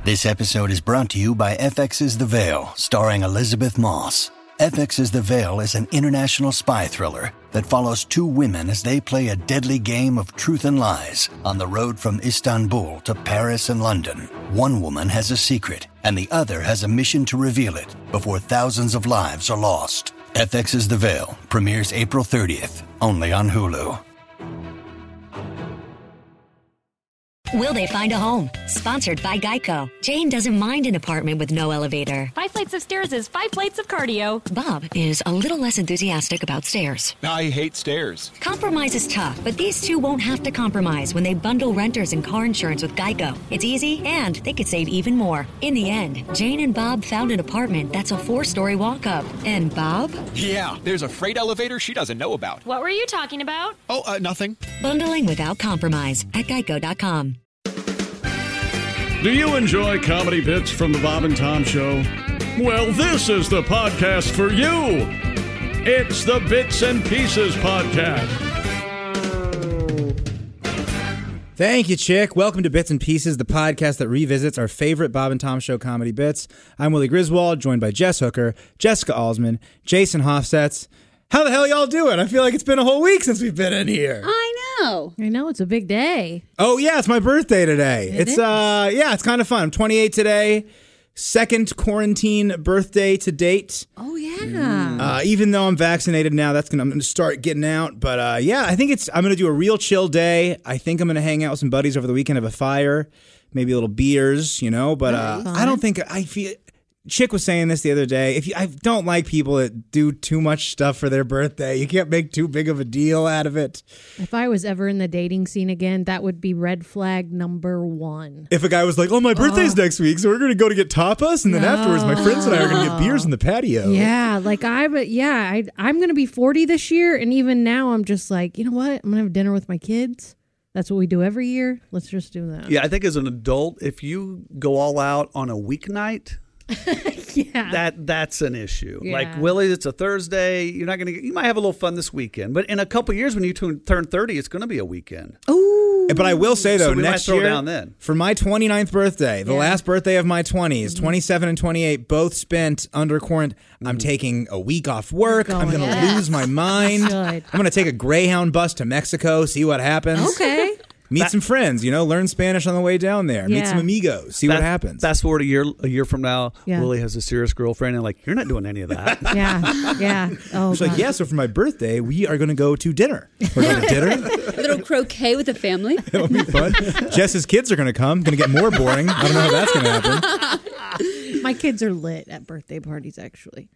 This episode is brought to you by FX's The Veil, starring Elizabeth Moss. FX's The Veil is an international spy thriller that follows two women as they play a deadly game of truth and lies on the road from Istanbul to Paris and London. One woman has a secret, and the other has a mission to reveal it before thousands of lives are lost. FX's The Veil premieres April 30th, only on Hulu. Will they find a home? Sponsored by Geico. Jane doesn't mind an apartment with no elevator. 5 flights of stairs is 5 plates of cardio. Bob is a little less enthusiastic about stairs. I hate stairs. Compromise is tough, but these two won't have to compromise when they bundle renters and car insurance with Geico. It's easy, and they could save even more. In the end, Jane and Bob found an apartment that's a 4-story walk-up. And Bob? Yeah, there's a freight elevator she doesn't know about. What were you talking about? Oh, nothing. Bundling without compromise at Geico.com. Do you enjoy comedy bits from the Bob and Tom Show? Well, this is the podcast for you. It's the Bits and Pieces Podcast. Thank you, Chick. Welcome to Bits and Pieces, the podcast that revisits our favorite Bob and Tom Show comedy bits. I'm Willie Griswold, joined by Jess Hooker, Jessica Alsman, Jason Hofsetz. How the hell y'all doing? I feel like it's been a whole week since we've been in here. I know, it's a big day. Oh, yeah, it's my birthday today. It's kind of fun. I'm 28 today. Second quarantine birthday to date. Oh, yeah. Even though I'm vaccinated now, I'm going to start getting out. But I think I'm going to do a real chill day. I think I'm going to hang out with some buddies over the weekend, have a fire, maybe a little beers, but I don't think I feel. Chick was saying this the other day. I don't like people that do too much stuff for their birthday. You can't make too big of a deal out of it. If I was ever in the dating scene again, that would be red flag number 1. If a guy was like, "Oh, my birthday's next week, so we're going to go to get tapas, and then afterwards, my friends and I are going to get beers in the patio." Yeah, I'm going to be 40 this year, and even now, I'm just like, you know what? I'm going to have dinner with my kids. That's what we do every year. Let's just do that. Yeah, I think as an adult, if you go all out on a weeknight. Yeah, that's an issue. Yeah. Like Willie, it's a Thursday. You're not gonna. You might have a little fun this weekend, but in a couple of years when you turn 30, it's going to be a weekend. Ooh. But I will say though, so we next might throw year down then. For my 29th birthday, the last birthday of my 20s, 27 and 28, both spent under quarantine. I'm taking a week off work. I'm going to lose my mind. I'm going to take a Greyhound bus to Mexico, see what happens. Okay. Meet some friends, learn Spanish on the way down there. Meet some amigos, see what happens. Fast forward a year from now, Willie has a serious girlfriend, and you're not doing any of that. Yeah. Oh, she's like, so for my birthday, we are going to go to dinner. We're going to dinner. A little croquet with the family. It'll be fun. Jess's kids are going to come. Going to get more boring. I don't know how that's going to happen. My kids are lit at birthday parties, actually.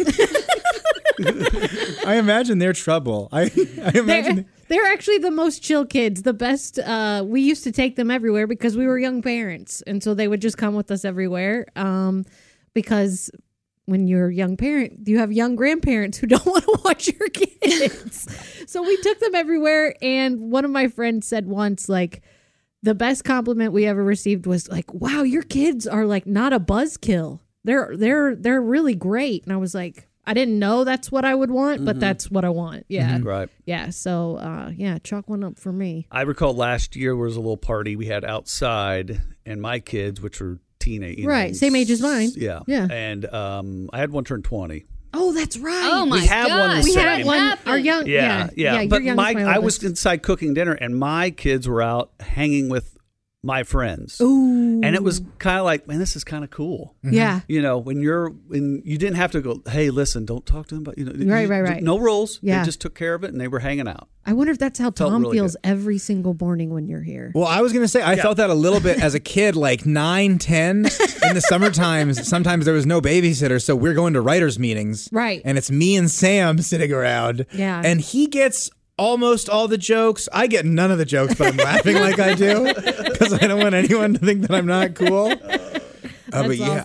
I imagine they're trouble. I imagine they're actually the most chill kids. The best. We used to take them everywhere because we were young parents, and so they would just come with us everywhere. Because when you're a young parent, you have young grandparents who don't want to watch your kids. So we took them everywhere, and one of my friends said once, the best compliment we ever received was "Wow, your kids are not a buzzkill. They're really great." And I was like, I didn't know that's what I would want, but that's what I want. Yeah. Right. Yeah. So, chalk one up for me. I recall last year was a little party we had outside, and my kids, which were teenage, right, same age as mine. Yeah. And I had one turn 20. Oh, that's right. Oh my God. We had one. Our young. Yeah. But I was inside cooking dinner, and my kids were out hanging with my friends. Ooh. And it was kind of like, man, this is kind of cool. Yeah. When you didn't have to go, hey, listen, don't talk to them about, Right. No rules. Yeah. They just took care of it, and they were hanging out. I wonder if that's how Tom really feels good. every single morning when you're here. Well, I was going to say, I felt that a little bit as a kid, 9, 10. In the summer times, sometimes there was no babysitter, so we're going to writers' meetings. Right. And it's me and Sam sitting around. Yeah. And he gets almost all the jokes. I get none of the jokes, but I'm laughing like I do because I don't want anyone to think that I'm not cool. That's awesome.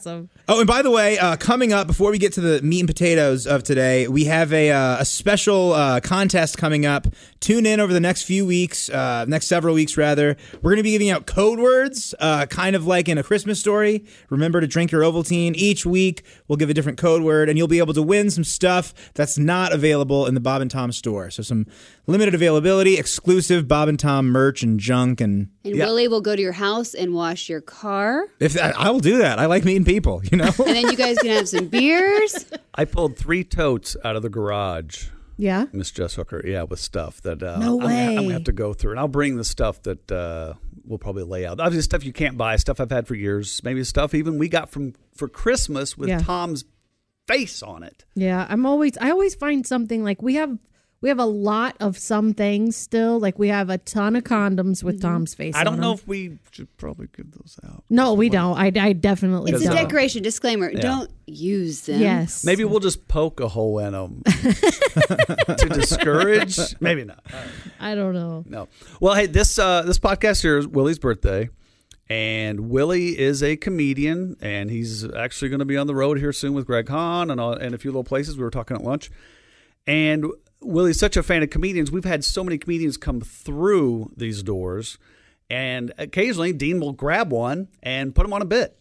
Oh, and by the way, coming up, before we get to the meat and potatoes of today, we have a special contest coming up. Tune in over the next few weeks, next several weeks, rather. We're going to be giving out code words, kind of like in A Christmas Story. Remember to drink your Ovaltine. Each week, we'll give a different code word, and you'll be able to win some stuff that's not available in the Bob and Tom store. So some limited availability, exclusive Bob and Tom merch and junk. And Willie will go to your house and wash your car. I will do that. I like meeting people, you know? And then you guys can have some beers. I pulled 3 totes out of the garage. Yeah? Miss Jess Hooker, with stuff that No way. I'm going to have to go through. And I'll bring the stuff that we'll probably lay out. Obviously, stuff you can't buy, stuff I've had for years. Maybe stuff even we got for Christmas with Tom's face on it. Yeah, I always find something like we have a lot of some things still. Like we have a ton of condoms with Tom's face on I don't know them. if we should probably give those out. No, we don't. I definitely It's don't. a decoration. Disclaimer. Don't use them. Yes. Maybe we'll just poke a hole in them to discourage. Maybe not. I don't know. No. Well, hey, this podcast here is Willie's birthday. And Willie is a comedian, and he's actually going to be on the road here soon with Greg Hahn and a few little places. We were talking at lunch. And Willie's such a fan of comedians. We've had so many comedians come through these doors, and occasionally Dean will grab one and put him on a bit.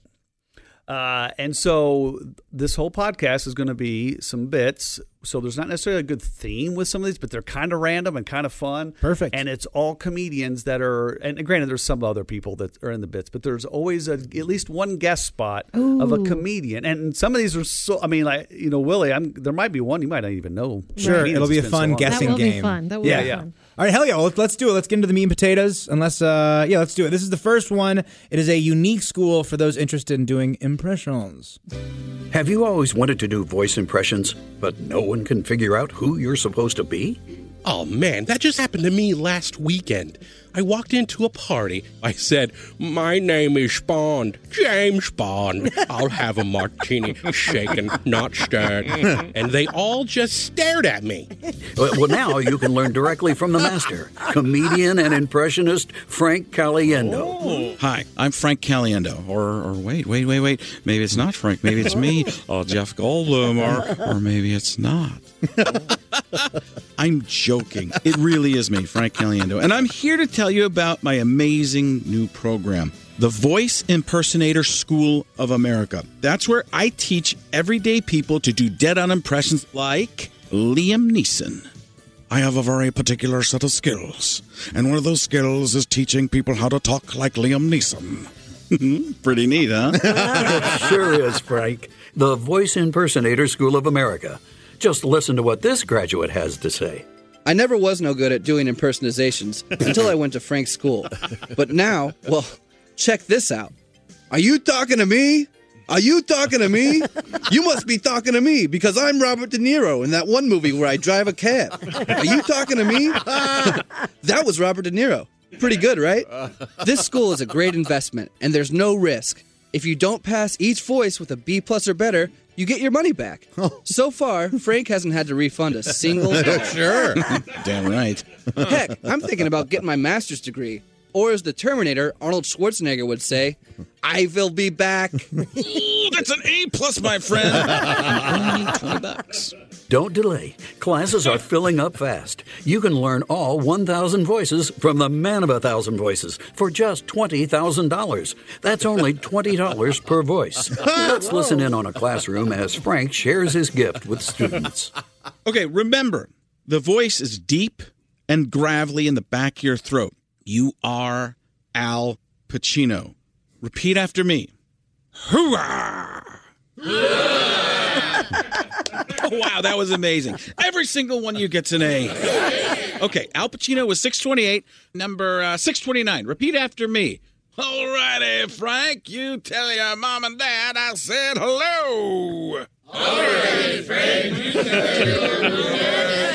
And so this whole podcast is going to be some bits. So there's not necessarily a good theme with some of these, but they're kind of random and kind of fun. Perfect. And it's all comedians that are, and granted, there's some other people that are in the bits, but there's always at least one guest spot of a comedian. And some of these are so, Willie, there might be one you might not even know. Sure, it'll be a fun guessing game. That will be fun. That will be fun. All right, hell yeah. Well, let's do it. Let's get into the meat and potatoes. Let's do it. This is the first one. It is a unique school for those interested in doing impressions. Have you always wanted to do voice impressions, but no one can figure out who you're supposed to be? Oh, man, that just happened to me last weekend. I walked into a party. I said, "My name is Bond, James Bond. I'll have a martini, shaken, not stirred." And they all just stared at me. Well, now you can learn directly from the master, comedian and impressionist Frank Caliendo. Oh. Hi, I'm Frank Caliendo. Or wait. Maybe it's not Frank. Maybe it's me, Jeff Goldblum, or maybe it's not. I'm joking. It really is me, Frank Caliendo. And I'm here to tell you about my amazing new program, the Voice Impersonator School of America. That's where I teach everyday people to do dead-on impressions like Liam Neeson. I have a very particular set of skills, and one of those skills is teaching people how to talk like Liam Neeson. Pretty neat, huh? It sure is, Frank. The Voice Impersonator School of America. Just listen to what this graduate has to say. I never was no good at doing impersonations until I went to Frank's school. But now, well, check this out. Are you talking to me? Are you talking to me? You must be talking to me because I'm Robert De Niro in that one movie where I drive a cab. Are you talking to me? That was Robert De Niro. Pretty good, right? This school is a great investment, and there's no risk. If you don't pass each voice with a B+ or better, you get your money back. So far, Frank hasn't had to refund a single dollar. Sure. Damn right. Heck, I'm thinking about getting my master's degree. Or as the Terminator, Arnold Schwarzenegger would say, I will be back. Ooh, that's an A+, my friend. Only $20. Don't delay. Classes are filling up fast. You can learn all 1,000 voices from the man of 1,000 voices for just $20,000. That's only $20 per voice. Let's listen in on a classroom as Frank shares his gift with students. Okay, remember, the voice is deep and gravelly in the back of your throat. You are Al Pacino. Repeat after me. Hoorah! Oh, wow, that was amazing. Every single one of you gets an A. Okay, Al Pacino was 628, number 629. Repeat after me. All righty, Frank, you tell your mom and dad I said hello. All righty, Frank, you tell your mom and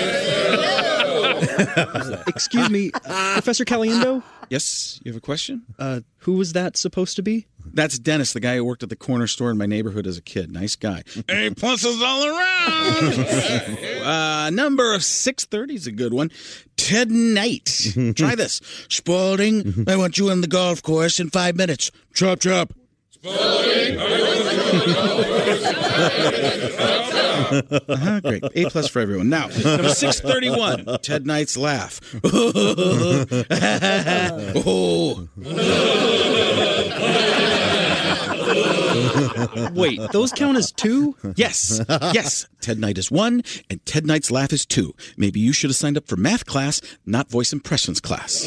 dad. Excuse me, Professor Caliendo? Yes, you have a question? Who was that supposed to be? That's Dennis, the guy who worked at the corner store in my neighborhood as a kid. Nice guy. A pluses all around. Number 630 is a good one. Tonight. Try this. Spalding, I want you on the golf course in 5 minutes. Chop, chop. Great. A+ for everyone. Now, number 631, Ted Knight's laugh. Wait, those count as 2? Yes. Yes. Ted Knight is 1, and Ted Knight's laugh is 2. Maybe you should have signed up for math class, not voice impressions class.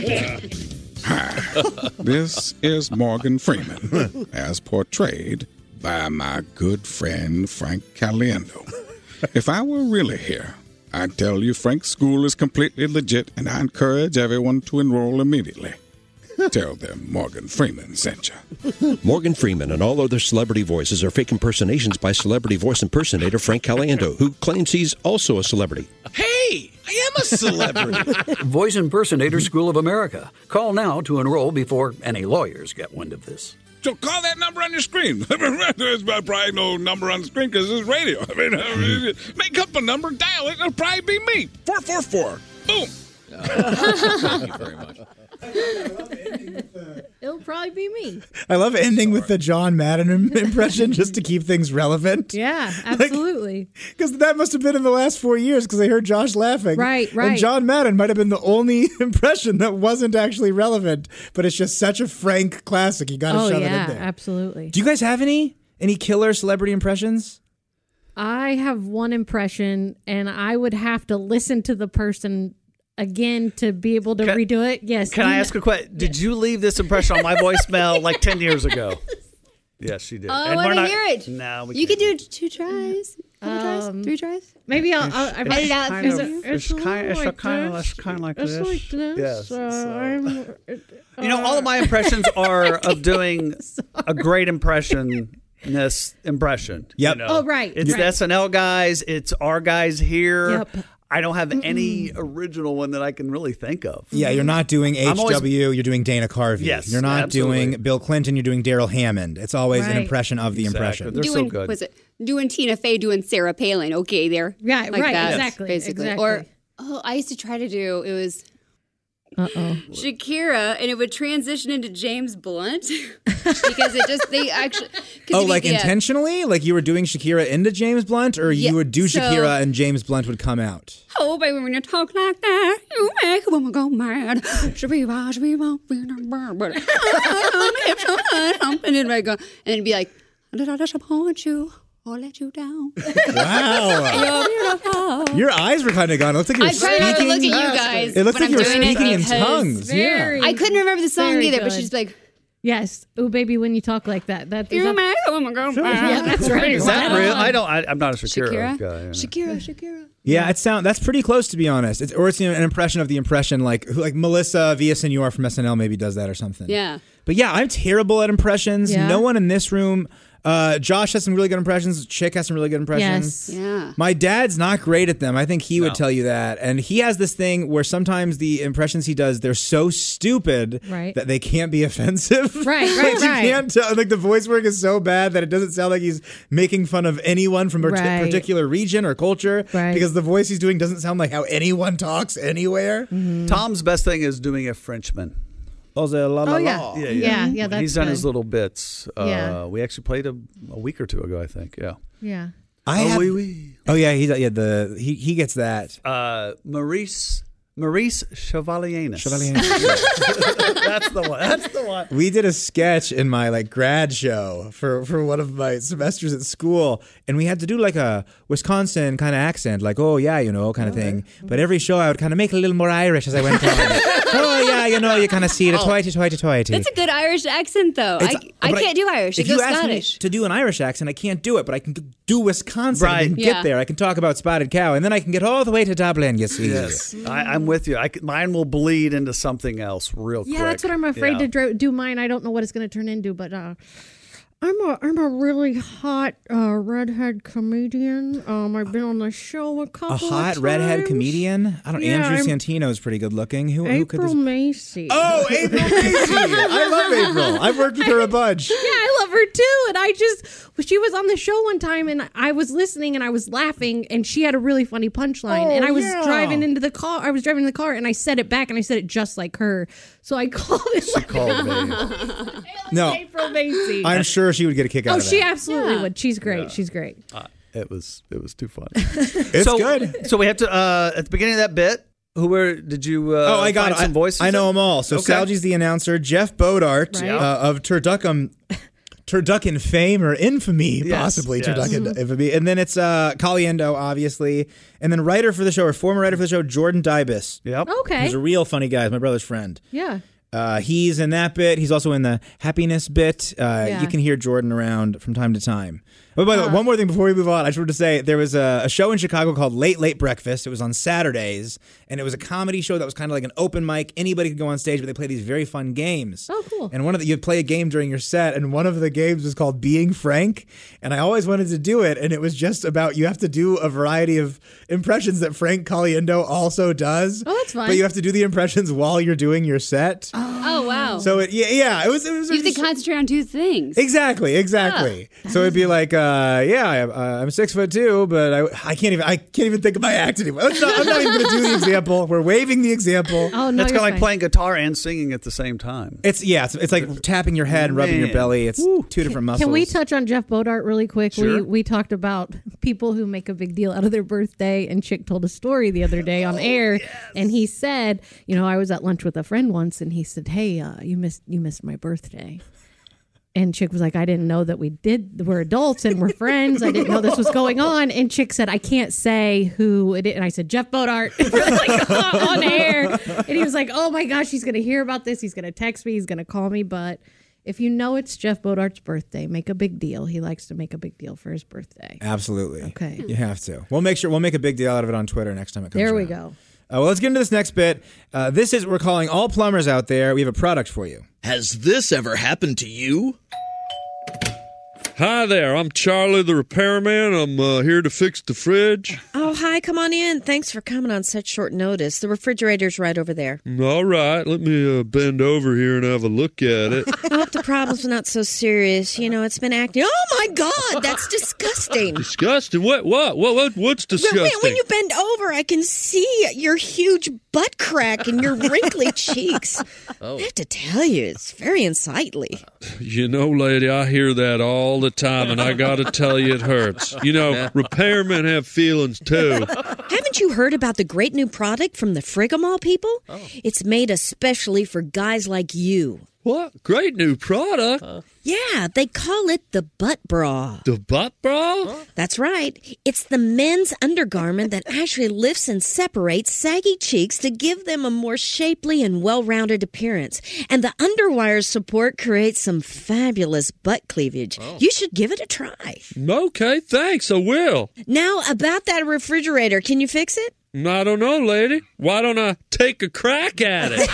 This is Morgan Freeman, as portrayed by my good friend Frank Caliendo. If I were really here, I'd tell you Frank's school is completely legit, and I encourage everyone to enroll immediately. Tell them Morgan Freeman sent you. Morgan Freeman and all other celebrity voices are fake impersonations by celebrity voice impersonator Frank Caliendo, who claims he's also a celebrity. Hey, I am a celebrity. Voice Impersonator School of America. Call now to enroll before any lawyers get wind of this. So call that number on your screen. There's probably no number on the screen because it's radio. Make up a number, dial it, it'll probably be me. 444. Boom. Thank you very much. It'll probably be me. I love ending with the John Madden impression just to keep things relevant. Yeah, absolutely. Because that must have been in the last 4 years because I heard Josh laughing. Right. And John Madden might have been the only impression that wasn't actually relevant, but it's just such a Frank classic. You got to shove it in there. Absolutely. Do you guys have any killer celebrity impressions? I have one impression, and I would have to listen to the person again to be able to redo it. Yes. Can I ask a question? Did you leave this impression on my voicemail like 10 years ago? Yes, she did. Oh, I want to hear it. No, you can do 2 tries. 3 tries? Maybe I'll edit it out. It's kind of like this. It's like this. Yes. So you know, all of my impressions are of doing a great impression. Yep. You know? Oh, right. It's right. the SNL guys. It's our guys here. Yep. I don't have any original one that I can really think of. Yeah, you're not doing HW, you're doing Dana Carvey. Yes, you're not absolutely. doing Bill Clinton, you're doing Daryl Hammond. It's always an impression of the impression. They're so good. Was it doing Tina Fey, doing Sarah Palin? Okay, there. Yeah, like right. that, Exactly. basically. Exactly. Or I used to try to do. It was Shakira, and it would transition into James Blunt because intentionally, like you were doing Shakira into James Blunt, or you would do Shakira and James Blunt would come out. Oh, baby, when you talk like that, you make a woman go mad. And then I go, and it'd be like, did I disappoint you or let you down? Wow. You're beautiful. Your eyes were kind of gone. It looked like you were I try not to look at you guys. It looked like when you were I'm doing speaking it in tongues. I couldn't remember the song Very either, but good. she's like, yes. Oh, baby, when you talk like that. you make a woman go mad. Yeah, that's right. Is that real? I'm not a Shakira Shakira? guy. Shakira. Yeah, that's pretty close to be honest. It's an impression of the impression, like Melissa Villaseñor from SNL maybe does that or something. Yeah. But yeah, I'm terrible at impressions. Yeah. No one in this room. Josh has some really good impressions. Chick has some really good impressions. Yes. Yeah. My dad's not great at them. I think he would tell you that. And he has this thing where sometimes the impressions he does, they're so stupid that they can't be offensive. Right. You can't tell. Like the voice work is so bad that it doesn't sound like he's making fun of anyone from a particular region or culture. Right. Because the voice he's doing doesn't sound like how anyone talks anywhere. Mm-hmm. Tom's best thing is doing a Frenchman. Yeah. Yeah, that's He's done good. his little bits. Yeah. We actually played a week or two ago, I think. Yeah. Yeah. Oh yeah, he gets that. Maurice Chevalier. That's the one. We did a sketch in my grad show for one of my semesters at school, and we had to do like a Wisconsin kind of accent, like kind of thing. But every show I would kind of make it a little more Irish as I went on. You kind of see it, toity. That's a good Irish accent, though. I can't do Irish. It If you goes ask Scottish. me to do an Irish accent, I can't do it, but I can do Wisconsin. Right. I can get there. I can talk about Spotted Cow, and then I can get all the way to Dublin, you see. Yes. I'm with you. Mine will bleed into something else real quick. Yeah, that's what I'm afraid to do mine. I don't know what it's going to turn into, but I'm a really hot redhead comedian. I've been on the show a couple of times. Redhead comedian? I don't. Yeah, Andrew Santino's pretty good looking. Who could April this? Macy. Oh, April Macy! I love April. I've worked with her a bunch. Yeah, I love her too. And she was on the show one time and I was listening and I was laughing and she had a really funny punchline. And I was driving in the car and I said it back and I said it just like her. So I called it. She called me. No. April Macy. I'm sure she would get a kick out of that. Oh, she absolutely would. She's great. Yeah. She's great. It was too funny. It's good. So we have to at the beginning of that bit. Did you? I got some voices. I know them all. So Salgy's the announcer. Jeff Bodart of Turducken fame or infamy, possibly Turducken infamy, and then it's Caliendo, obviously, and then writer for the show or former writer for the show, Jordan Dybus. Yep. Okay. He's a real funny guy. He's my brother's friend. Yeah. He's in that bit. He's also in the happiness bit. You can hear Jordan around from time to time. But by the way, one more thing before we move on, I just wanted to say there was a show in Chicago called Late Late Breakfast. It was on Saturdays, and it was a comedy show that was kind of like an open mic. Anybody could go on stage, but they play these very fun games. Oh, cool. And you'd play a game during your set, and one of the games was called Being Frank, and I always wanted to do it, and it was just about you have to do a variety of impressions that Frank Caliendo also does. Oh, that's fun. But you have to do the impressions while you're doing your set. Oh, wow. So it was you have to concentrate on two things. Exactly. So it'd be like, I'm 6'2", but I can't even think of my act anymore. I'm not even going to do the example. We're waiving the example. Oh no, it's kind of like playing guitar and singing at the same time. It's like tapping your head and rubbing your belly. It's two different muscles. Can we touch on Jeff Bodart really quick? Sure. We talked about people who make a big deal out of their birthday, and Chick told a story the other day on air, and he said, I was at lunch with a friend once, and he said, "Hey, you missed my birthday." And Chick was like, I didn't know that we're adults and we're friends. I didn't know this was going on. And Chick said, I can't say who it is. And I said, Jeff Bodart, on air. And he was like, oh my gosh, he's going to hear about this. He's going to text me. He's going to call me. But if you know it's Jeff Bodart's birthday, make a big deal. He likes to make a big deal for his birthday. Absolutely. Okay. You have to. We'll make a big deal out of it on Twitter next time it comes There around. we go. Well, let's get into this next bit. We're calling all plumbers out there. We have a product for you. Has this ever happened to you? Hi there, I'm Charlie the repairman. I'm here to fix the fridge. Oh, hi, come on in. Thanks for coming on such short notice. The refrigerator's right over there. All right, let me bend over here and have a look at it. I hope the problem's not so serious. It's been acting. Oh, my God, that's disgusting. Disgusting? What's disgusting? When you bend over, I can see your huge butt crack and your wrinkly cheeks. I have to tell you, it's very unsightly. Lady, I hear that all the time, and I gotta tell you, it hurts. Repairmen have feelings too. Haven't you heard about the great new product from the Frigamall people? Oh. It's made especially for guys like you. What? Great new product? Yeah, they call it the butt bra. The butt bra? That's right. It's the men's undergarment that actually lifts and separates saggy cheeks to give them a more shapely and well-rounded appearance. And the underwire support creates some fabulous butt cleavage. Oh. You should give it a try. Okay, thanks, I will. Now, about that refrigerator, can you fix it? I don't know, lady. Why don't I take a crack at it?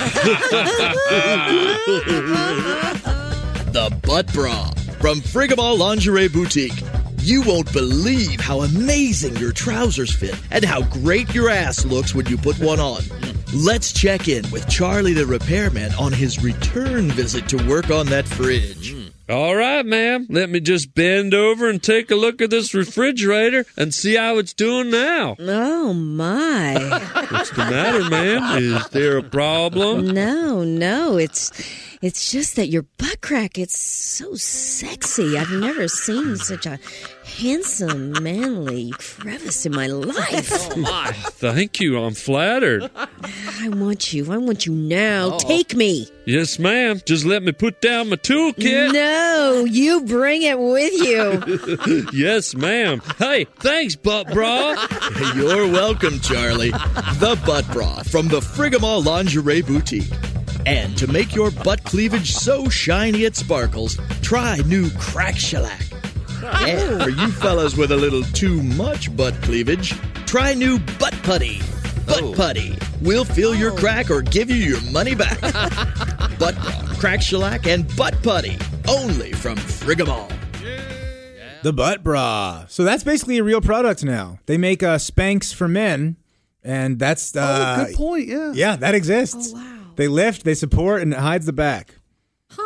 The Butt Bra from Frigamall Lingerie Boutique. You won't believe how amazing your trousers fit and how great your ass looks when you put one on. Let's check in with Charlie the repairman on his return visit to work on that fridge. All right, ma'am. Let me just bend over and take a look at this refrigerator and see how it's doing now. Oh, my. What's the matter, ma'am? Is there a problem? No. It's just that your butt crack, it's so sexy. I've never seen such a handsome, manly crevice in my life. Oh, my. Thank you. I'm flattered. I want you now. Oh. Take me. Yes, ma'am. Just let me put down my toolkit. No, you bring it with you. Yes, ma'am. Hey, thanks, Butt Bra. You're welcome, Charlie. The Butt Bra from the Frigamall Lingerie Boutique. And to make your butt cleavage so shiny it sparkles, try new Crack Shellac. And for you fellas with a little too much butt cleavage, try new Butt Putty. Butt Putty. We'll fill your crack or give you your money back. Butt Bra, Crack Shellac, and Butt Putty. Only from Frigamall. The Butt Bra. So that's basically a real product now. They make Spanx for men, and that's... good point, yeah. Yeah, that exists. Oh, wow. They lift, they support, and it hides the back. Huh.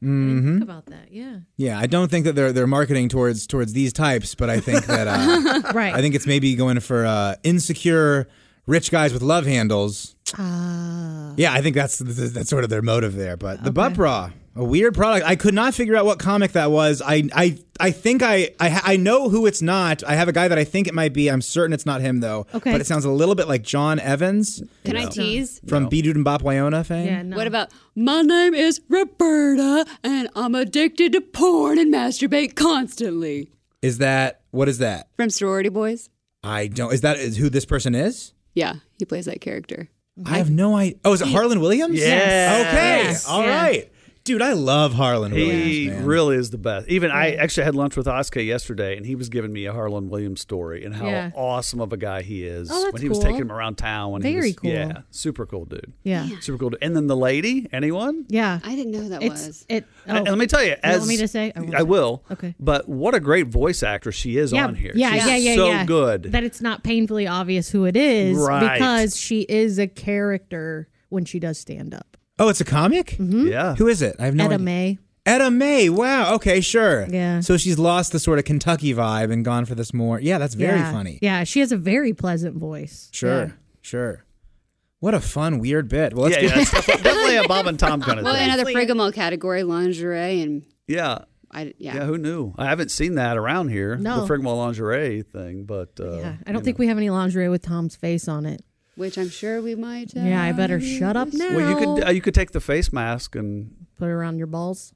Mm-hmm. Think about that. Yeah. Yeah, I don't think that they're marketing towards these types, but I think that Right. I think it's maybe going for insecure rich guys with love handles. Yeah, I think that's sort of their motive there. But the butt bra, a weird product. I could not figure out what comic that was. I think I know who it's not. I have a guy that I think it might be. I'm certain it's not him though. Okay. But it sounds a little bit like John Evans. Can I tease? From Be Dude and Bop Wyona fame? Yeah, no. What about, my name is Roberta, and I'm addicted to porn and masturbate constantly. What is that? From Sorority Boys? I don't. Is who this person is? Yeah, he plays that character. I have no idea. Oh, is it Harlan Williams? Yes. Okay. Yes. All right. Dude, I love Harlan Williams. He man. really is the best. Even I actually had lunch with Oscar yesterday, and he was giving me a Harlan Williams story and how awesome of a guy he is. Oh, that's when he was cool. taking him around town. When he Very was, cool. Yeah, super cool dude. Yeah. Super cool dude. And then the lady, anyone? Yeah. I didn't know who that was. And let me tell you, you want me to say? I will. Okay. But what a great voice actress she is on here. She's so good. That it's not painfully obvious who it is Right. because she is a character when she does stand up. Oh, it's a comic? Mhm. Yeah. Who is it? I have no Etta idea. May. Etta May. Wow. Okay, sure. Yeah. So she's lost the sort of Kentucky vibe and gone for this more. Yeah, that's very Yeah. funny. Yeah, she has a very pleasant voice. Sure. Yeah. Sure. What a fun, weird bit. Well, let's Yeah, it's definitely a Bob and Tom kind of Well, thing. another Frigamo category, lingerie, and Yeah. yeah, who knew? I haven't seen that around here, No. the Frigamo lingerie thing, but I don't think we have any lingerie with Tom's face on it. which I'm sure we might. Yeah, I better shut up now. Well, you could take the face mask and Put it around your balls.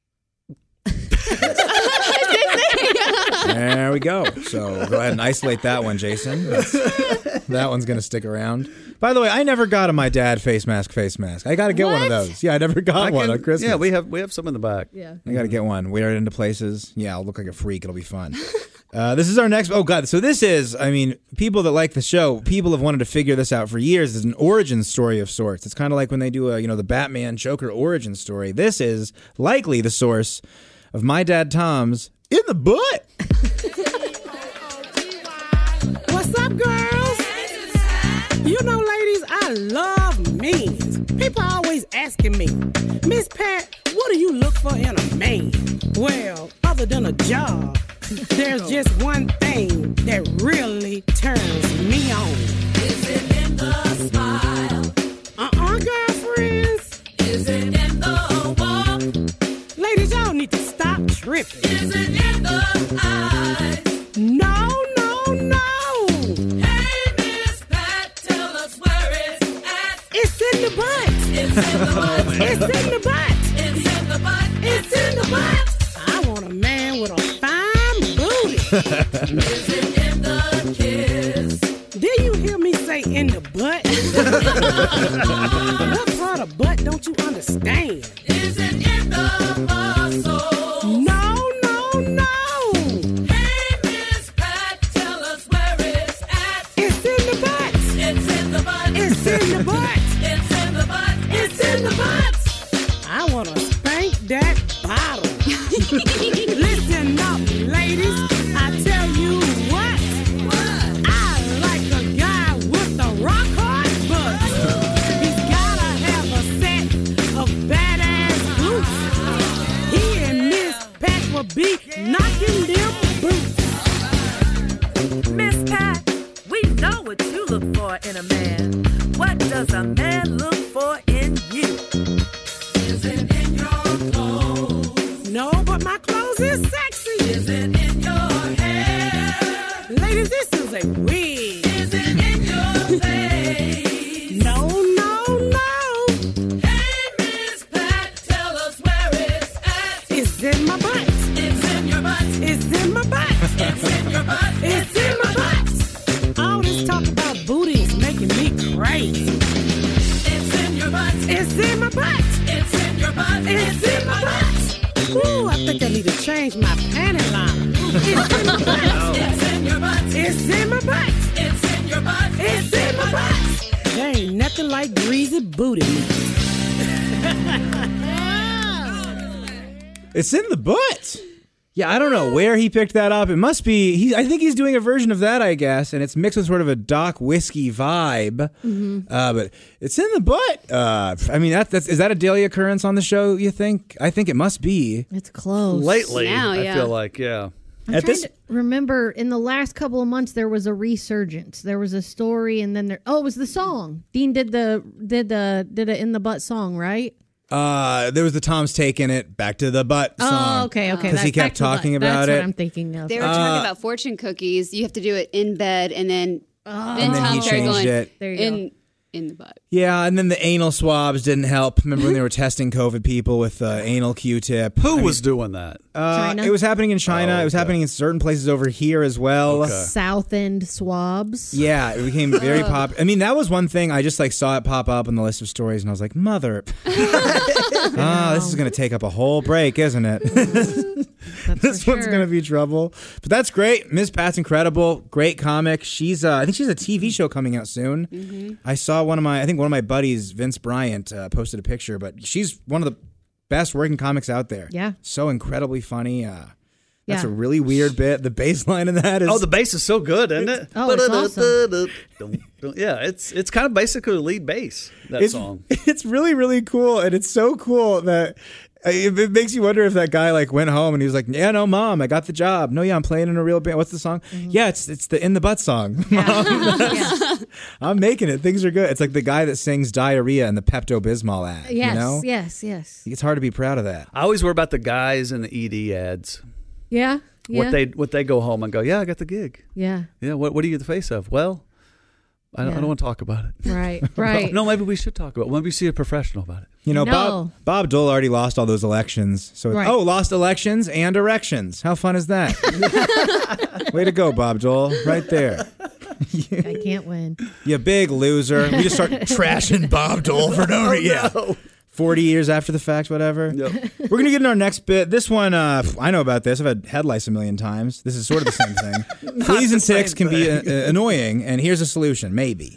There we go. So go ahead and isolate that one, Jason. That one's going to stick around. By the way, I never got a my dad face mask. I got to get one of those. Yeah, I never got one on Christmas. Yeah, we have some in the back. Yeah. I got to get one. Wear it into places. Yeah, I'll look like a freak. It'll be fun. This is our next. Oh, God. So this is, I mean, people that like the show, people have wanted to figure this out for years. It's an origin story of sorts. It's kind of like when they do the Batman Joker origin story. This is likely the source of my dad Tom's In the Butt. What's up, girls? You know, ladies, I love means. People are always asking me, Miss Pat, what do you look for in a man? Well, other than a job, there's just one thing that really turns me on. Is it in the smile? Girlfriends. Is it in the walk? Ladies, y'all need to stop tripping. Is it in the eyes? No. Hey, Miss Pat, tell us where it's at. It's in the butt. It's in the butt. It's in the butt. It's in the butt. It's in the butt. I want a man with a fine booty. Is it in the kiss? Did you hear me say in the butt? What part of butt don't you understand? Is it in the muscle? No. Hey, Miss Pat, tell us where it's at. It's in the butt. It's in the butt. It's in the butt. It's in the butt. It's in the butt. I want to spank that bottle. Listen up, ladies. I tell you what. I like a guy with a rock hard butt. He's gotta have a set of badass boots. He and Miss Pat will be knocking them boots. Miss Pat, we know what you look for in a man. What does a man look for in you? Is it in your clothes? No, but my clothes is sexy. Is it in your hair? Ladies, this is a wig. Is it in your face? No. Hey, Miss Pat, tell us where it's at. It's in my butt. It's in your butt. It's in my butt. It's in your butt. It's in my butt. All this talk about booty is making me crazy. It's in your butt. It's in my butt. It's in your butt. It's in my butt. Ooh, I think I need to change my panty liner. It's in my butt. It's in your butt. It's in my butt. It's in your butt. It's in my butt. There ain't nothing like greasy booty. It's in the butt. Yeah, I don't know where he picked that up. It must be. I think he's doing a version of that, I guess, and it's mixed with sort of a Doc Whiskey vibe. But it's in the butt. I mean, is that a daily occurrence on the show? You think? I think it must be. It's close lately. Now, I feel like I'm trying to remember. In the last couple of months, there was a resurgence. There was a story, and then it was the song. Dean did a in the butt song, right? There was the Tom's taking it back to the butt song. Oh, okay. Because he kept talking about That's it. what I'm thinking of. They were talking about fortune cookies. You have to do it in bed, and then And then Tom he started changed going it. There you go. in the butt. Yeah, and then the anal swabs didn't help. Remember when they were testing COVID people with anal Q-tip? Who was doing that? China? It was happening in China. It was happening in certain places over here as well. South End swabs. Yeah, it became very popular. I mean, that was one thing. I just saw it pop up on the list of stories, and I was like, "Mother, this is going to take up a whole break, isn't it? This one's going to be trouble." But that's great. Ms. Pat's incredible. Great comic. I think she's a TV show coming out soon. I saw one of my buddies, Vince Bryant, posted a picture. But she's one of the best working comics out there. Yeah, so incredibly funny. That's a really weird bit. The bass line in that is... the bass is so good, isn't it? It's awesome. Yeah, it's kind of basically lead bass, that song. It's really, really cool. And it's so cool that it makes you wonder if that guy went home and he was like, "Yeah, no, Mom, I got the job. No, yeah, I'm playing in a real band. What's the song?" Yeah, it's the In the Butt song. Mom, I'm making it. Things are good. It's like the guy that sings Diarrhea in the Pepto-Bismol ad. Yes, you know? yes. It's hard to be proud of that. I always worry about the guys in the ED ads. Yeah. What they go home and go, "Yeah, I got the gig." Yeah. Yeah. What do you get the face of? Well, I don't want to talk about it. Right. No, maybe we should talk about it. Maybe see a professional about it. You know, Bob Dole already lost all those elections. So, lost elections and erections. How fun is that? Way to go, Bob Dole. Right there. I can't win. You big loser. We just start trashing Bob Dole for no reason. No. 40 years after the fact, whatever. Yep. We're going to get in our next bit. This one, I know about this. I've had head lice a million times. This is sort of the same thing. Fleas and ticks can be annoying, and here's a solution, maybe.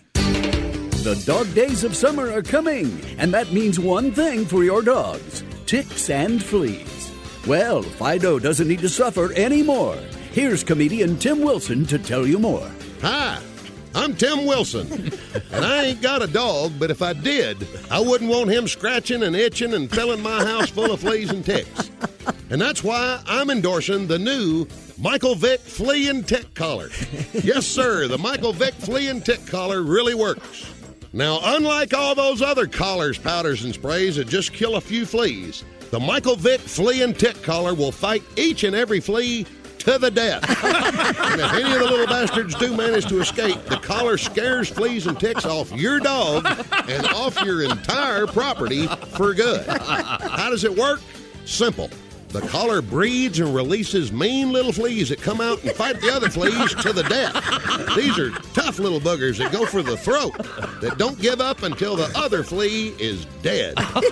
The dog days of summer are coming, and that means one thing for your dogs: ticks and fleas. Well, Fido doesn't need to suffer anymore. Here's comedian Tim Wilson to tell you more. Hi, I'm Tim Wilson, and I ain't got a dog, but if I did, I wouldn't want him scratching and itching and filling my house full of fleas and ticks. And that's why I'm endorsing the new Michael Vick Flea and Tick Collar. Yes, sir, the Michael Vick Flea and Tick Collar really works. Now, unlike all those other collars, powders, and sprays that just kill a few fleas, the Michael Vick Flea and Tick Collar will fight each and every flea to the death. And if any of the little bastards do manage to escape, the collar scares fleas and ticks off your dog and off your entire property for good. How does it work? Simple. The collar breeds and releases mean little fleas that come out and fight the other fleas to the death. These are tough little boogers that go for the throat, that don't give up until the other flea is dead.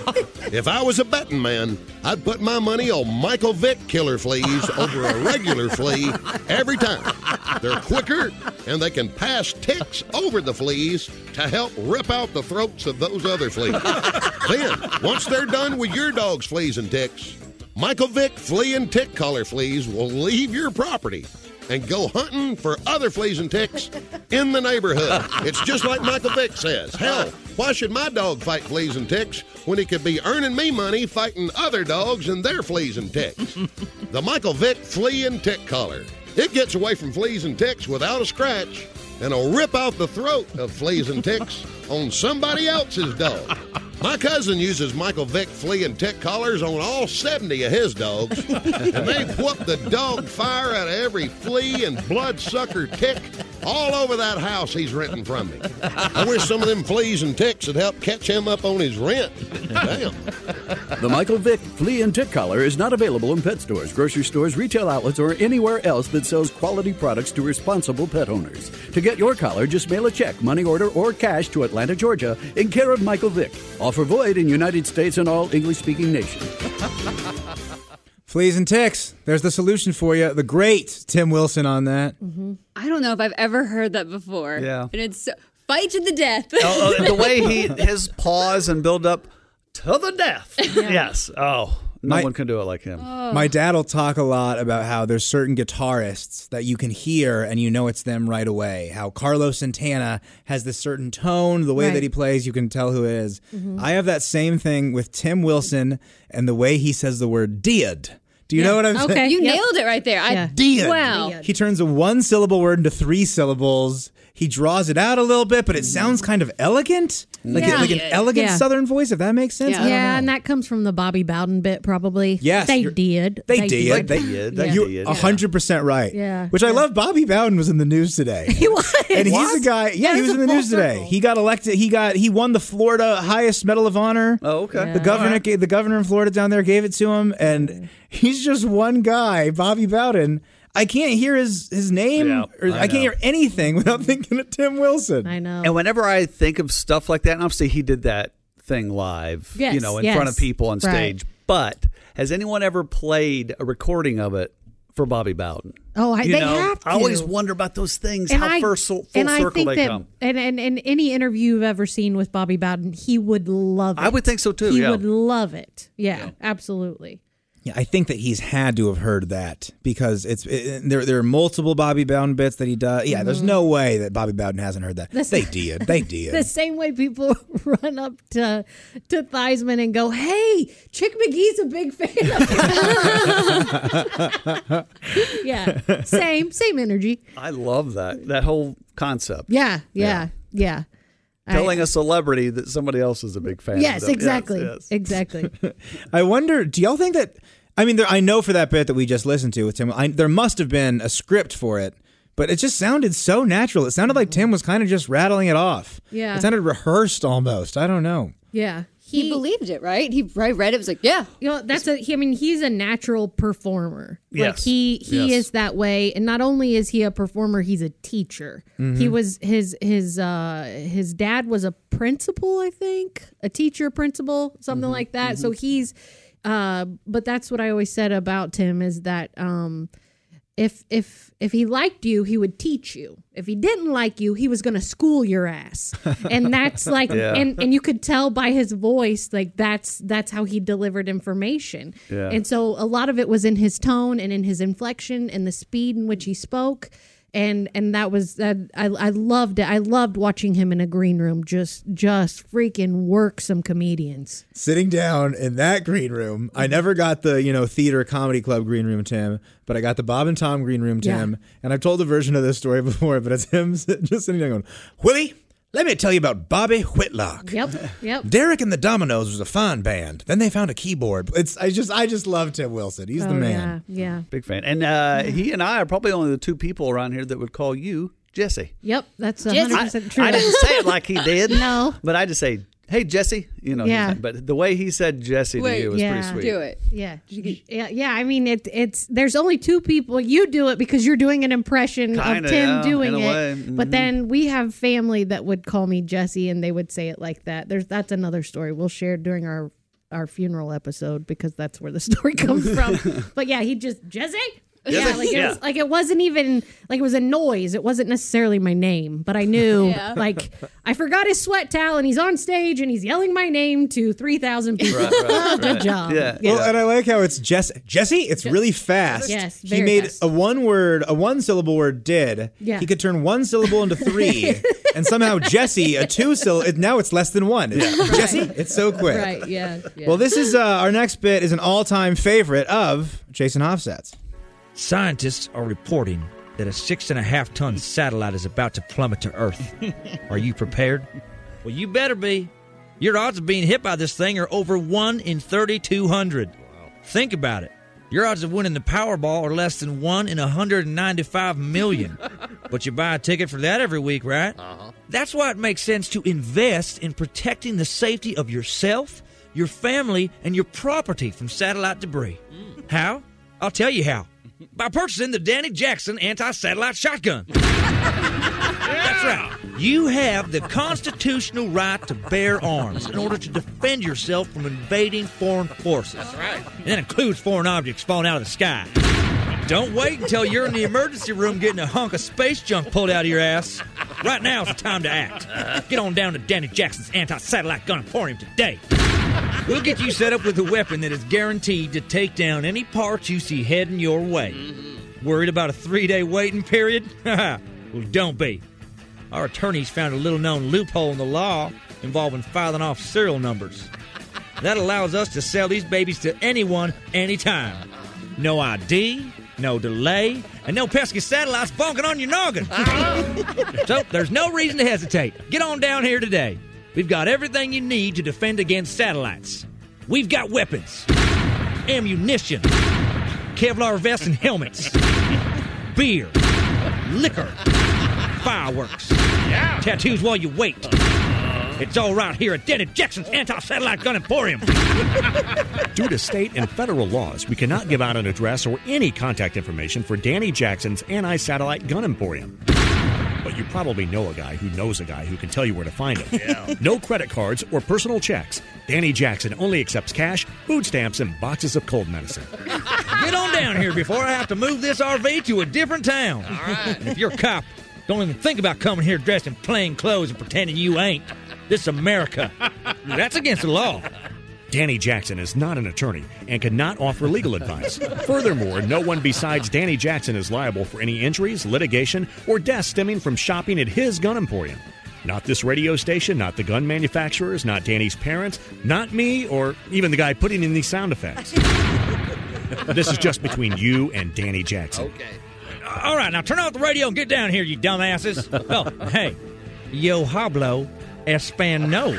If I was a betting man, I'd put my money on Michael Vick killer fleas over a regular flea every time. They're quicker, and they can pass ticks over the fleas to help rip out the throats of those other fleas. Then, once they're done with your dog's fleas and ticks, Michael Vick Flea and Tick Collar fleas will leave your property and go hunting for other fleas and ticks in the neighborhood. It's just like Michael Vick says. Hell, why should my dog fight fleas and ticks when he could be earning me money fighting other dogs and their fleas and ticks? The Michael Vick Flea and Tick Collar. It gets away from fleas and ticks without a scratch and will rip out the throat of fleas and ticks on somebody else's dog. My cousin uses Michael Vick Flea and Tick Collars on all 70 of his dogs, and they whoop the dog fire out of every flea and bloodsucker tick all over that house he's renting from me. I wish some of them fleas and ticks would help catch him up on his rent. Damn. The Michael Vick Flea and Tick Collar is not available in pet stores, grocery stores, retail outlets, or anywhere else that sells quality products to responsible pet owners. To get your collar, just mail a check, money order, or cash to Atlanta, Georgia, in care of Michael Vick. Offer void in United States and all English-speaking nations. Fleas and ticks. There's the solution for you. The great Tim Wilson on that. Mm-hmm. I don't know if I've ever heard that before. Yeah. And it's fight to the death. The way his pause and build up to the death. Yeah. Yes. Oh, No one can do it like him. My dad will talk a lot about how there's certain guitarists that you can hear and you know it's them right away. How Carlos Santana has this certain tone, the way that he plays, you can tell who it is. I have that same thing with Tim Wilson and the way he says the word did. Do you know what I'm saying? You nailed it right there. Did. Wow. He turns a one-syllable word into 3 syllables. He draws it out a little bit, but it sounds kind of elegant. Like an elegant Southern voice, if that makes sense. I don't know. And that comes from the Bobby Bowden bit, probably. Yes. They did. They did. You're 100% right. Yeah. Which I love. Bobby Bowden was in the news today. He was. And he's a guy. Yeah, he was in the news today. He got elected. He won the Florida highest Medal of Honor. Oh, okay. The governor in Florida down there gave it to him, and he's just one guy, Bobby Bowden. I can't hear his name. Or I can't hear anything without thinking of Tim Wilson. I know. And whenever I think of stuff like that, and obviously he did that thing live, in front of people on stage. But has anyone ever played a recording of it for Bobby Bowden? Oh, they have to. I always wonder about those things, And how full circle they come. And any interview you've ever seen with Bobby Bowden, he would love it. I would think so, too, He would love it. Yeah, absolutely. Yeah, I think that he's had to have heard that because there are multiple Bobby Bowden bits that he does. Yeah, there's no way that Bobby Bowden hasn't heard that. They did. The same way people run up to Theismann and go, "Hey, Chick McGee's a big fan of you." Yeah, same energy. I love that whole concept. Yeah. Telling a celebrity that somebody else is a big fan. Yes, of them. exactly. Yes. Exactly. I wonder, do y'all think that, I know for that bit that we just listened to with Tim, there must have been a script for it, but it just sounded so natural. It sounded like Tim was kind of just rattling it off. Yeah. It sounded rehearsed almost. I don't know. Yeah. He believed it, right? He read it, was like, yeah. He's a natural performer. Yes. Like he is that way. And not only is he a performer, he's a teacher. Mm-hmm. He was his dad was a principal, I think, a teacher principal, something like that. So he's but that's what I always said about Tim is that if he liked you, he would teach you. If he didn't like you, he was going to school your ass. And that's like, and you could tell by his voice, like that's how he delivered information. Yeah. And so a lot of it was in his tone and in his inflection and the speed in which he spoke. And that was I loved it. I loved watching him in a green room just freaking work some comedians. Sitting down in that green room, I never got the theater comedy club green room Tim, but I got the Bob and Tom green room Tim, and I've told a version of this story before, but it's him just sitting there going, "Willie, let me tell you about Bobby Whitlock. Yep. Derek and the Dominoes was a fine band. Then they found a keyboard. I just love Tim Wilson. He's the man. Yeah. Big fan. And he and I are probably only the 2 people around here that would call you Jesse. Yep, that's 100% true. I didn't say it like he did. No. But I just say, "Hey, Jesse." Yeah. But the way he said Jesse to you was pretty sweet. Do it. Yeah. I mean, it's there's only 2 people. You do it because you're doing an impression of Tim doing in a it. way. Mm-hmm. But then we have family that would call me Jesse, and they would say it like that. That's another story we'll share during our funeral episode because that's where the story comes from. But yeah, he just Jesse. Yeah, it wasn't even like it was a noise. It wasn't necessarily my name, but I knew like I forgot his sweat towel and he's on stage and he's yelling my name to 3,000 people. Right. Good job. Yeah. Well, and I like how it's Jesse. It's really fast. Yes, he very made fast. a one-syllable word did. Yeah. He could turn one syllable into 3, and somehow Jesse a 2-syllable. Now it's less than 1. Jesse, it's so quick. Right. Yeah. Well, this is our next bit is an all-time favorite of Jason Hofstadt's. Scientists are reporting that a 6.5-ton satellite is about to plummet to Earth. Are you prepared? Well, you better be. Your odds of being hit by this thing are over 1 in 3,200. Wow. Think about it. Your odds of winning the Powerball are less than 1 in 195 million. But you buy a ticket for that every week, right? Uh-huh. That's why it makes sense to invest in protecting the safety of yourself, your family, and your property from satellite debris. How? I'll tell you how. By purchasing the Danny Jackson anti-satellite shotgun. That's right. You have the constitutional right to bear arms in order to defend yourself from invading foreign forces. That's right. And that includes foreign objects falling out of the sky. Don't wait until you're in the emergency room getting a hunk of space junk pulled out of your ass. Right now is the time to act. Get on down to Danny Jackson's anti-satellite gun emporium today. We'll get you set up with a weapon that is guaranteed to take down any parts you see heading your way. Worried about a 3-day waiting period? Well, don't be. Our attorneys found a little-known loophole in the law involving filing off serial numbers. That allows us to sell these babies to anyone, anytime. No ID, no delay, and no pesky satellites bonking on your noggin. So there's no reason to hesitate. Get on down here today. We've got everything you need to defend against satellites. We've got weapons, ammunition, Kevlar vests and helmets, beer, liquor, fireworks, tattoos while you wait. It's all right here at Danny Jackson's Anti-Satellite Gun Emporium. Due to state and federal laws, we cannot give out an address or any contact information for Danny Jackson's Anti-Satellite Gun Emporium. But you probably know a guy who knows a guy who can tell you where to find him. No credit cards or personal checks. Danny Jackson only accepts cash, food stamps, and boxes of cold medicine. Get on down here before I have to move this RV to a different town. All right. And if you're a cop, don't even think about coming here dressed in plain clothes and pretending you ain't. This is America. That's against the law. Danny Jackson is not an attorney and cannot offer legal advice. Furthermore, no one besides Danny Jackson is liable for any injuries, litigation, or deaths stemming from shopping at his gun emporium. Not this radio station, not the gun manufacturers, not Danny's parents, not me, or even the guy putting in these sound effects. This is just between you and Danny Jackson. Okay. All right, now turn off the radio and get down here, you dumbasses. Oh, hey, yo hablo Espano,